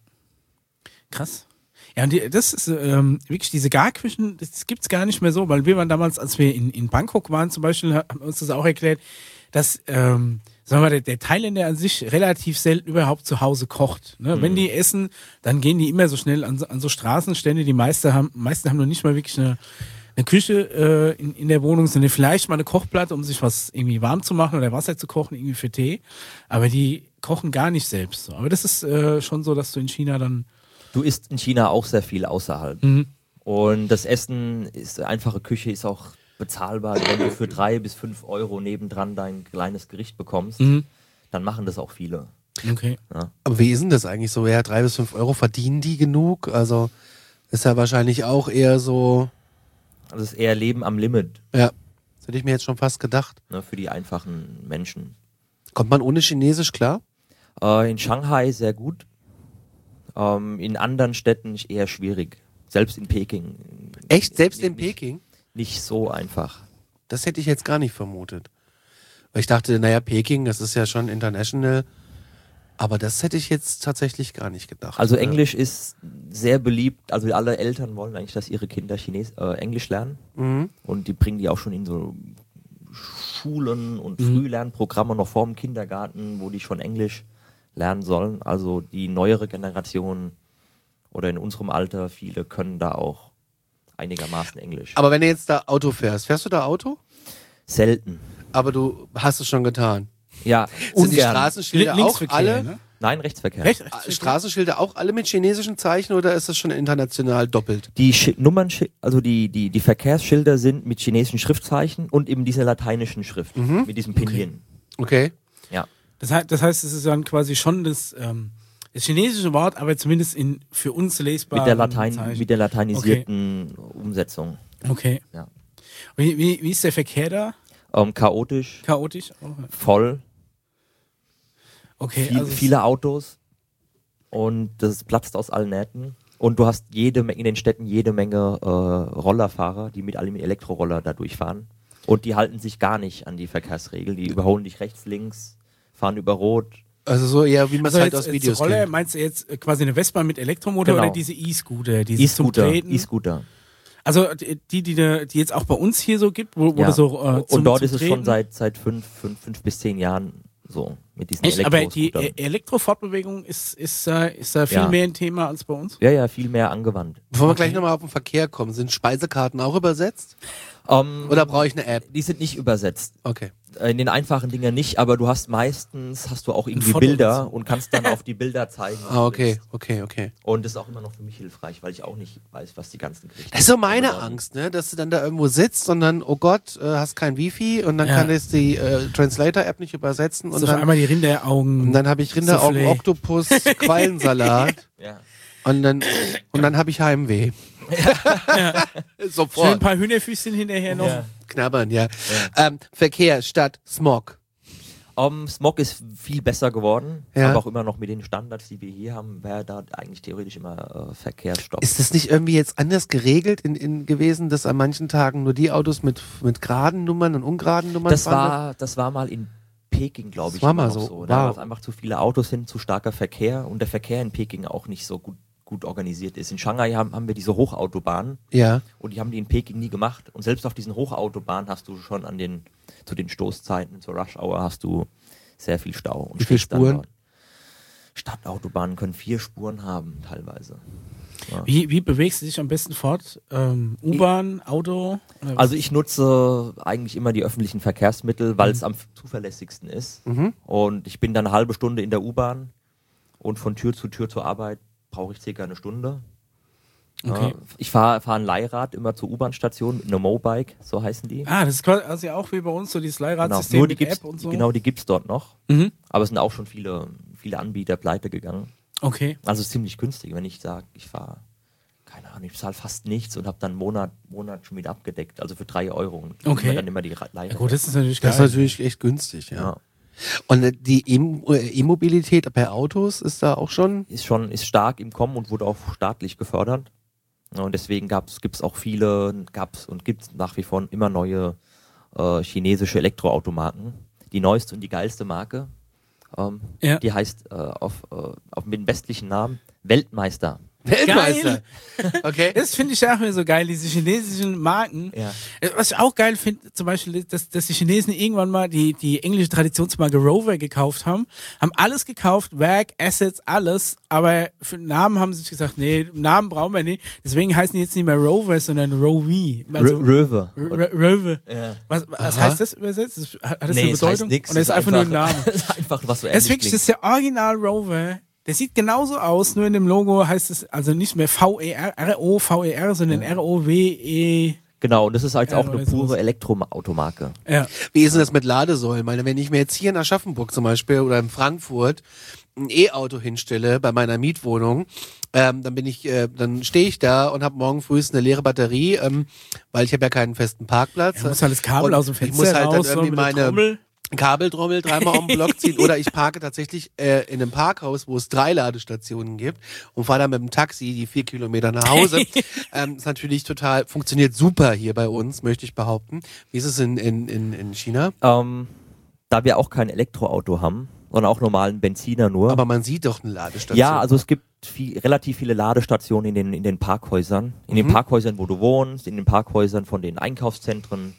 Krass. Ja, und die, das ist ähm, wirklich diese Garküchen, das gibt's gar nicht mehr so, weil wir waren damals, als wir in, in Bangkok waren zum Beispiel, haben uns das auch erklärt, dass, ähm, sagen wir mal, der, der Thailänder an sich relativ selten überhaupt zu Hause kocht. Ne? Mhm. Wenn die essen, dann gehen die immer so schnell an, so- an so Straßenstände. Die meisten haben, meisten haben noch nicht mal wirklich eine, eine Küche äh, in, in der Wohnung, sondern vielleicht mal eine Kochplatte, um sich was irgendwie warm zu machen oder Wasser zu kochen, irgendwie für Tee. Aber die kochen gar nicht selbst. So. Aber das ist äh, schon so, dass du in China dann Du isst in China auch sehr viel außerhalb. Mhm. Und das Essen ist, einfache Küche ist auch bezahlbar. Wenn du für drei bis fünf Euro nebendran dein kleines Gericht bekommst, Mhm. dann machen das auch viele. okay. Aber wie ist denn das eigentlich so? Ja, drei bis fünf Euro verdienen die genug? Also ist ja wahrscheinlich auch eher so, Also es ist eher Leben am Limit, ja, das hätte ich mir jetzt schon fast gedacht. ne, für die einfachen Menschen. Kommt man ohne Chinesisch klar? Äh, in Shanghai sehr gut. Ähm, in anderen Städten eher schwierig. Selbst in Peking. Echt? Selbst in Nicht- nicht- Peking? Nicht so einfach. Das hätte ich jetzt gar nicht vermutet. Weil ich dachte, naja, Peking, das ist ja schon international. Aber das hätte ich jetzt tatsächlich gar nicht gedacht. Also Ja. Englisch ist sehr beliebt. Also alle Eltern wollen eigentlich, dass ihre Kinder Chines äh, Englisch lernen. Mhm. Und die bringen die auch schon in so Schulen und Mhm. Frühlernprogramme noch vor dem Kindergarten, wo die schon Englisch lernen sollen. Also die neuere Generation oder in unserem Alter, viele können da auch einigermaßen Englisch. Aber wenn du jetzt da Auto fährst, fährst du da Auto? Selten. Aber du hast es schon getan. Ja, Sind die ungern. Straßenschilder auch Linksverkehr, alle? ne? Nein, Rechtsverkehr. Recht, äh, Straßenschilder auch alle mit chinesischen Zeichen oder ist das schon international doppelt? Die Schi Nummern, also die, die, die Verkehrsschilder sind mit chinesischen Schriftzeichen und eben dieser lateinischen Schrift, Mhm. mit diesem Pinyin. Okay. Ja. Das heißt, das heißt, es ist dann quasi schon das, ähm, das chinesische Wort, aber zumindest in für uns lesbar. Mit der, Latein, mit der lateinisierten Umsetzung. Okay. Ja. Wie, wie, wie ist der Verkehr da? Ähm, chaotisch, Chaotisch? Oh, voll. Okay, Viel, also viele Autos und das platzt aus allen Nähten. Und du hast jede in den Städten jede Menge äh, Rollerfahrer, die mit allem Elektroroller da durchfahren. Und die halten sich gar nicht an die Verkehrsregeln. Die überholen dich rechts, links, fahren über Rot. Also so eher, wie man es also halt jetzt, aus jetzt Videos Roller, kennt. meinst du jetzt äh, quasi eine Vespa mit Elektromotor Genau. oder diese E-Scooter? Dieses zum E-Scooter, Treten? E-Scooter. Also die, die, die, die jetzt auch bei uns hier so gibt, wo, wo Ja. das so äh, zum, Und dort zum ist es Treten? schon seit, seit fünf, fünf, fünf bis zehn Jahren so mit diesen Echt? Aber die Elektroscootern. äh, Elektrofortbewegung ist, ist, äh, ist da viel Ja. mehr ein Thema als bei uns? Ja, ja, viel mehr angewandt. Bevor wir Okay. gleich nochmal auf den Verkehr kommen, sind Speisekarten auch übersetzt? Ähm, Oder brauche ich eine App? die sind nicht übersetzt. Okay. In den einfachen Dingen nicht, aber du hast meistens hast du auch irgendwie Foto Bilder dazu. und kannst dann auf die Bilder zeigen. was Ah, du okay, willst. okay, okay. Und das ist auch immer noch für mich hilfreich, weil ich auch nicht weiß, was die ganzen Gerichte Das ist so meine bedeuten. Angst, ne? Dass du dann da irgendwo sitzt und dann, oh Gott, äh, hast kein Wifi und dann Ja. kann es die äh, Translator-App nicht übersetzen und Und auf dann, einmal die Rinderaugen. und dann habe ich Rinderaugen, Soufflé. Oktopus, Quallensalat Ja. und dann, und dann habe ich Heimweh. Schön Sofort. ein paar Hühnerfüßchen hinterher noch. Ja. Knabbern, ja. Ähm, Verkehr statt Smog. Um, Smog ist viel besser geworden, Ja. aber auch immer noch mit den Standards, die wir hier haben, wäre da eigentlich theoretisch immer äh, Verkehrsstopp. Ist das nicht irgendwie jetzt anders geregelt in, in gewesen, dass an manchen Tagen nur die Autos mit, mit geraden Nummern und ungeraden Nummern Das fahren? war, das war mal in Peking, glaube Das ich, war immer mal noch so. so. Da Wow. war es einfach zu viele Autos hin, zu starker Verkehr und der Verkehr in Peking auch nicht so gut, gut organisiert ist. In Shanghai haben, haben wir diese Hochautobahnen Ja. und die haben die in Peking nie gemacht. Und selbst auf diesen Hochautobahnen hast du schon an den, zu den Stoßzeiten, zur Rush Hour hast du sehr viel Stau. Und Wie viele stehst dann Spuren? dort. Stadtautobahnen können vier Spuren haben, teilweise. Ja. Wie, wie bewegst du dich am besten fort? Ähm, U-Bahn, Auto? Oder was? Also ich nutze eigentlich immer die öffentlichen Verkehrsmittel, weil es am zuverlässigsten ist. Mhm. Und ich bin dann eine halbe Stunde in der U-Bahn und von Tür zu Tür zur Arbeit brauche ich circa eine Stunde. Okay. Ja, ich fahre fahr ein Leihrad immer zur U-Bahn-Station mit einer Mobike, so heißen die. Ah, das ist quasi auch wie bei uns, so dieses Genau. Leihradsystem Nur die mit gibt's, App und so. genau, die gibt's dort noch. Mhm. Aber es sind auch schon viele, viele Anbieter pleite gegangen. Okay. Also es ist ziemlich günstig, wenn ich sage, ich fahre, keine Ahnung, ich zahle fast nichts und habe dann einen Monat, Monat schon mit abgedeckt, also für drei Euro. Und kriege Okay. dann immer die Leihe. Ja, gut, das ist natürlich Das geil. ist natürlich echt günstig, ja. ja. Und äh, die E- äh, E-Mobilität bei Autos ist da auch schon. Ist schon ist stark im Kommen und wurde auch staatlich gefördert. Ja, und deswegen gibt es auch viele, gab es und gibt es nach wie vor immer neue äh, chinesische Elektroautomarken. Die neueste und die geilste Marke, ähm, Ja. die heißt äh, auf, äh, auf mit dem westlichen Namen Weltmeister. Weltmeister. Okay. Das finde ich auch immer so geil, diese chinesischen Marken. Ja. Äh, Was ich auch geil finde, zum Beispiel, dass, dass die Chinesen irgendwann mal die, die englische Traditionsmarke Rover gekauft haben, haben alles gekauft, Werk, Assets, alles, aber für den Namen haben sie sich gesagt, nee, Namen brauchen wir nicht. Deswegen heißen die jetzt nicht mehr Rover, sondern Rovi. Also, R- Röwe. R- R- Rover. Ja. Was, was Aha. heißt das übersetzt? Das, hat das Nee, eine es Bedeutung? heißt nix. Und das ist einfach nur ein Name. Das ist einfach was so Das ist ähnlich wirklich, das klingt. ist der Original Rover. Der sieht genauso aus, nur in dem Logo heißt es also nicht mehr V E R, R O V E R, sondern R O W E. Genau, und das ist halt Ja, auch oder eine sowas. pure Elektroautomarke. Ja. Wie ist denn das mit Ladesäulen? Weil wenn ich mir jetzt hier in Aschaffenburg zum Beispiel oder in Frankfurt ein E-Auto hinstelle bei meiner Mietwohnung, ähm, dann bin ich, äh, dann stehe ich da und habe morgen früh eine leere Batterie, ähm, weil ich habe ja keinen festen Parkplatz. Er muss halt das Kabel Und aus dem Fenster ich muss halt raus, dann so irgendwie mit der meine Trommel. Kabeltrommel dreimal um den Block ziehen oder ich parke tatsächlich äh, in einem Parkhaus, wo es drei Ladestationen gibt und fahre dann mit dem Taxi die vier Kilometer nach Hause. ähm, ist natürlich total, funktioniert super hier bei uns, möchte ich behaupten. Wie ist es in, in, in, in China? Ähm, da wir auch kein Elektroauto haben, sondern auch normalen Benziner nur. Aber man sieht doch eine Ladestation. Ja, also es gibt viel, relativ viele Ladestationen in den, in den Parkhäusern. In den Mhm. Parkhäusern, wo du wohnst, in den Parkhäusern von den Einkaufszentren.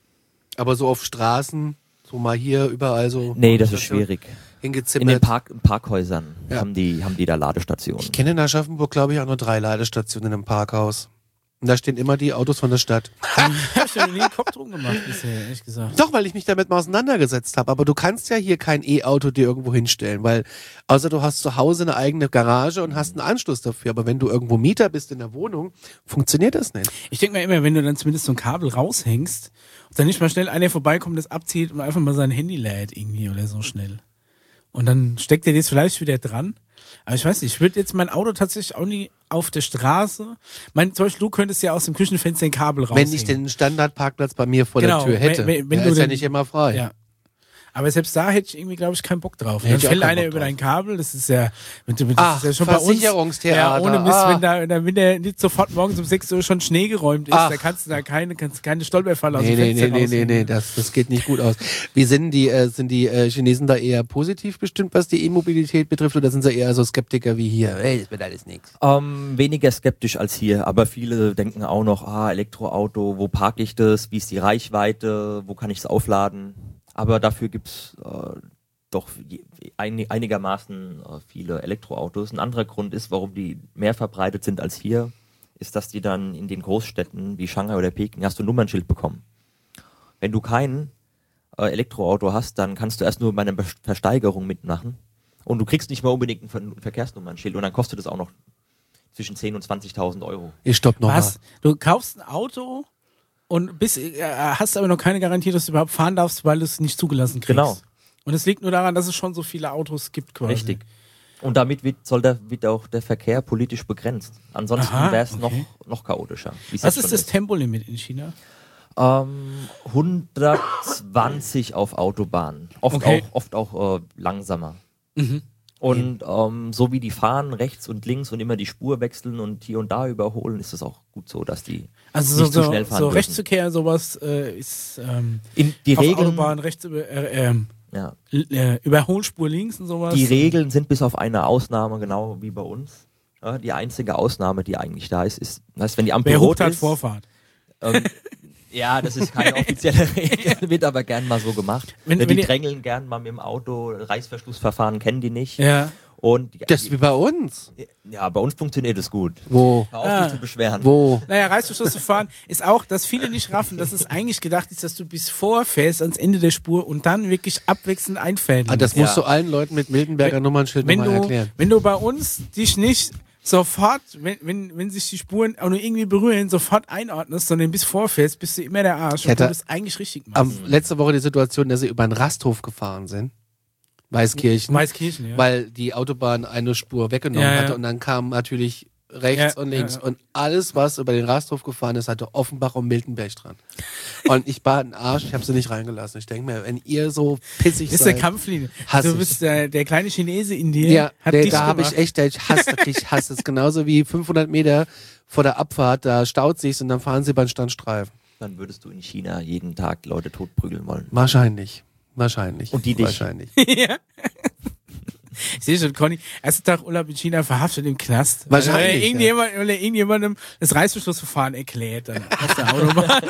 Aber so auf Straßen, so mal hier überall so. Nee, das ist Stationen schwierig. In den Hingezimmert. Park, Parkhäusern Ja. haben, die, haben die da Ladestationen. Ich kenne in Aschaffenburg, glaube ich, auch nur drei Ladestationen in einem Parkhaus. Und da stehen immer die Autos von der Stadt. Hab ich ja nie einen Kopf drum gemacht bisher, ehrlich gesagt. Doch, weil ich mich damit mal auseinandergesetzt habe. Aber du kannst ja hier kein E-Auto dir irgendwo hinstellen, weil außer du hast zu Hause eine eigene Garage und hast einen Anschluss dafür. Aber wenn du irgendwo Mieter bist in der Wohnung, funktioniert das nicht. Ich denke mir immer, wenn du dann zumindest so ein Kabel raushängst und dann nicht mal schnell einer vorbeikommt, das abzieht und einfach mal sein Handy lädt irgendwie oder so schnell. Und dann steckt er das vielleicht wieder dran. Aber ich weiß nicht, ich würde jetzt mein Auto tatsächlich auch nie auf der Straße. Mein, zum Beispiel, du könntest ja aus dem Küchenfenster ein Kabel raushängen. Wenn ich den Standardparkplatz bei mir vor Genau, der Tür hätte. wenn- wenn- wenn der du ist ja den- nicht immer frei. Ja. Aber selbst da hätte ich irgendwie, glaube ich, keinen Bock drauf. Hätte Dann ich auch fällt keinen einer Bock über drauf. dein Kabel, das ist ja, wenn du, das Ach, ist ja schon bei uns. Versicherungstheater. Ja, ohne Mist, Ah. wenn da, wenn, wenn der nicht sofort morgens um sechs Uhr schon Schnee geräumt ist, Ach. da kannst du da keine, kannst keine Stolperfalle aus Nee, dem nee, Fenster nee, nee, nee, rausnehmen. nee, das, das geht nicht gut aus. Wie sind die, äh, sind die äh, Chinesen da eher positiv bestimmt, was die E-Mobilität betrifft, oder sind sie eher so Skeptiker wie hier? Ey, das wird alles nichts. Ähm, weniger skeptisch als hier, aber viele denken auch noch, ah, Elektroauto, wo parke ich das, wie ist die Reichweite, wo kann ich es aufladen? Aber dafür gibt's äh, doch ein, einigermaßen äh, viele Elektroautos. Ein anderer Grund ist, warum die mehr verbreitet sind als hier, ist, dass die dann in den Großstädten wie Shanghai oder Peking hast du ein Nummernschild bekommen. Wenn du kein äh, Elektroauto hast, dann kannst du erst nur bei einer Be- Versteigerung mitmachen und du kriegst nicht mal unbedingt ein Ver- Verkehrsnummernschild und dann kostet es auch noch zwischen zehntausend und zwanzigtausend Euro. Ich stopp noch Was? mal. Du kaufst ein Auto und bist, äh, hast aber noch keine Garantie, dass du überhaupt fahren darfst, weil du es nicht zugelassen kriegst. Genau. Und es liegt nur daran, dass es schon so viele Autos gibt quasi. Richtig. Und damit wird, soll der, wird auch der Verkehr politisch begrenzt. Ansonsten Aha, wäre es okay. noch, noch chaotischer. wie es Was jetzt ist schon das Tempolimit in China? Ähm, hundertzwanzig auf Autobahnen. Oft Okay. auch, oft auch äh, langsamer. Mhm. Und ähm, so wie die fahren, rechts und links und immer die Spur wechseln und hier und da überholen, ist es auch gut so, dass die Also so, nicht zu so, schnell fahren so dürfen. Rechtsverkehr, sowas äh, ist ähm, In, die auf Regeln, Autobahn rechts über, äh, ähm, ja, l- äh, Überholspur links und sowas. die Regeln sind bis auf eine Ausnahme genau wie bei uns. Ja, die einzige Ausnahme, die eigentlich da ist, ist, das heißt, wenn die Ampel Wer rot hupt, hat ist, Vorfahrt. Ähm, ja, das ist keine offizielle Regel, wird aber gern mal so gemacht. Wenn- die wenn die- drängeln gern mal mit dem Auto, Reißverschlussverfahren kennen die nicht. Ja. Und die, Das ist wie bei uns. ja, bei uns funktioniert es gut. Wo? Hör auf, Ah. dich zu beschweren. Wo? Naja, Reißverschluss zu fahren ist auch, dass viele nicht raffen, dass es eigentlich gedacht ist, dass du bis vorfährst ans Ende der Spur und dann wirklich abwechselnd einfädeln. Ah, das Ja. musst du allen Leuten mit Miltenberger Wenn- Nummernschild wenn nochmal du, erklären. wenn du bei uns dich nicht sofort, wenn, wenn, wenn sich die Spuren auch nur irgendwie berühren, sofort einordnest, sondern bis vorfährst, bist du immer der Arsch. hätte Und du das eigentlich richtig machst. Am, letzte Woche die Situation, dass sie über einen Rasthof gefahren sind. Weißkirchen. Weißkirchen, ja. Weil die Autobahn eine Spur weggenommen Ja, ja. hatte und dann kam natürlich rechts Ja, und links ja, ja. und alles, was über den Rasthof gefahren ist, hatte Offenbach und Miltenberg dran. Und ich war ein Arsch, ich habe sie nicht reingelassen. Ich denke mir, wenn ihr so pissig ist seid, der Kampflinie. hasse Du ich. bist äh, der kleine Chinese in dir. ja, hat der, dich da habe gemacht. ich echt, ich hasse, ich hasse es genauso wie fünfhundert Meter vor der Abfahrt, da staut sich's und dann fahren sie beim Standstreifen. Dann würdest du in China jeden Tag Leute totprügeln wollen. Wahrscheinlich, wahrscheinlich. Und die dich. Wahrscheinlich. ja. Ich sehe schon, Conny, erster Tag Urlaub in China verhaftet im Knast. Wahrscheinlich, Weil er irgendjemand, weil er irgendjemandem das Reißverschlussverfahren erklärt dann auf der Autobahn.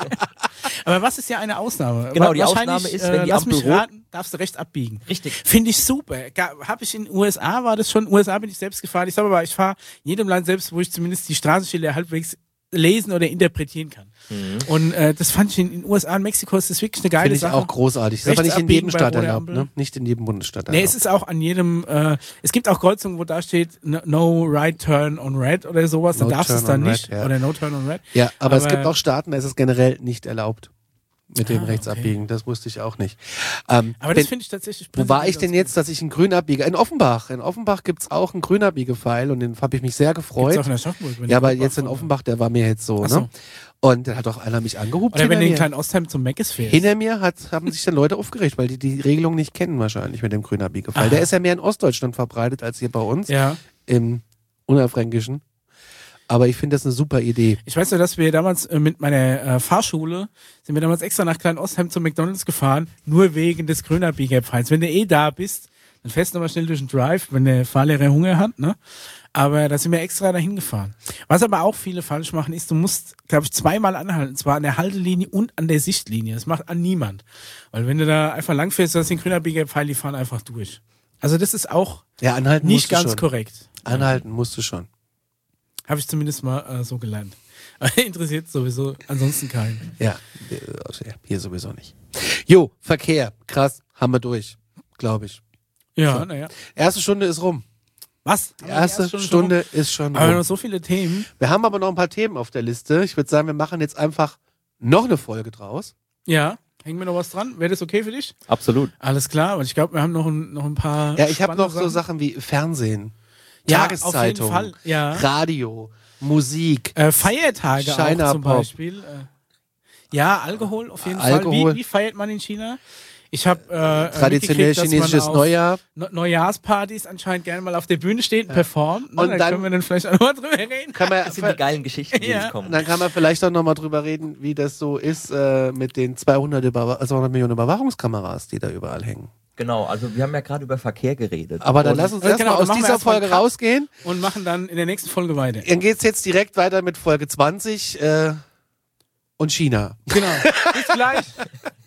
Aber was ist ja eine Ausnahme? Genau, die Wahrscheinlich, Ausnahme ist, wenn die lass Ampel mich rot- raten, darfst du rechts abbiegen. Richtig. Finde ich super. Habe ich in den U S A, war das schon, in den U S A bin ich selbst gefahren. Ich sage aber, ich fahre in jedem Land selbst, wo ich zumindest die Straßenschilder halbwegs lesen oder interpretieren kann. Mhm. Und äh, das fand ich in den U S A und Mexiko ist das wirklich eine geile Finde ich Sache. auch großartig. Das ist aber Rechts nicht in jedem abbiegen bei Staat roter erlaubt, Ampel. ne? Nicht in jedem Bundesstaat Nee, erlaubt. es ist auch an jedem, äh, es gibt auch Kreuzungen, wo da steht no, no right turn on red oder sowas, dann No darfst du es turn dann on nicht. red, ja. Oder no turn on red. Ja, aber, es Aber- gibt auch Staaten, da ist es generell nicht erlaubt. Mit dem Ah, rechts okay. abbiegen. Das wusste ich auch nicht. Ähm, Aber das denn- finde ich tatsächlich Wo war ich prinzipiell denn ganz jetzt, dass ich einen grün abbiege? In Offenbach. In Offenbach gibt's auch einen grün Abbiegepfeil und den habe ich mich sehr gut. Gibt's gefreut. auch in Aschaffenburg, wenn Ja, du aber Offenbach jetzt in vorne- Offenbach, der war mir jetzt so, Ach so. ne? Und dann hat doch einer mich angehupt. Oder wenn du hinter in mir. Klein Ostheim zum Meckes fährst. Hinter mir hat, haben sich dann Leute aufgeregt, weil die die Regelung nicht kennen wahrscheinlich mit dem grünen Abbiegepfeil. Der ist ja mehr in Ostdeutschland verbreitet als hier bei uns, Ja. im Unerfränkischen. Aber ich finde das eine super Idee. Ich weiß nur, dass wir damals äh, mit meiner äh, Fahrschule, sind wir damals extra nach Klein Ostheim zum McDonalds gefahren, nur wegen des Grünabbiegerpfeils. Wenn du eh da bist, dann fährst du nochmal schnell durch den Drive, wenn der Fahrlehrer Hunger hat, ne? Aber da sind wir extra dahin gefahren. Was aber auch viele falsch machen, ist, du musst, glaube ich, zweimal anhalten. Zwar an der Haltelinie und an der Sichtlinie. Das macht an niemand. Weil wenn du da einfach lang fährst, du hast den Grünabbiegerpfeil, die fahren einfach durch. Also das ist auch Ja, anhalten nicht musst du ganz schon. korrekt. Anhalten musst du schon. Habe ich zumindest mal äh, so gelernt. Interessiert sowieso ansonsten keinen. Ja, äh, hier sowieso nicht. Jo, Verkehr. Krass, haben wir durch, glaube ich. Ja, So. naja. Erste Stunde ist rum. Was? Die erste Stunde ist schon Aber wir haben rum. noch so viele Themen. Wir haben aber noch ein paar Themen auf der Liste. Ich würde sagen, wir machen jetzt einfach noch eine Folge draus. Ja, hängen wir noch was dran? Wäre das okay für dich? Absolut. Alles klar, und ich glaube, wir haben noch ein, noch ein paar. Ja, ich habe spannende noch so Sachen wie Fernsehen, Ja, Tageszeitung, auf jeden Fall, ja. Radio, Musik. Äh, Feiertage China auch zum Pop. Beispiel. Äh, ja, Alkohol auf jeden Alkohol. Fall. Wie, wie feiert man in China? Ich habe äh, traditionell chinesisches Neujahr. Ne- Neujahrspartys anscheinend gerne mal auf der Bühne steht und ja. performt. Ne? Und da dann können wir dann vielleicht auch nochmal drüber reden. Kann man, Das sind die geilen Geschichten, die Ja. jetzt kommen. dann kann man vielleicht auch nochmal drüber reden, wie das so ist äh, mit den zweihundert, Überwa- zweihundert Millionen Überwachungskameras, die da überall hängen. Genau, also wir haben ja gerade über Verkehr geredet. Aber dann Und lass uns Genau, erstmal dann aus machen wir dieser erstmal Folge einen Cut. rausgehen. Und machen dann in der nächsten Folge weiter. Dann geht's jetzt direkt weiter mit Folge zwanzig äh, und China. Genau. Bis gleich.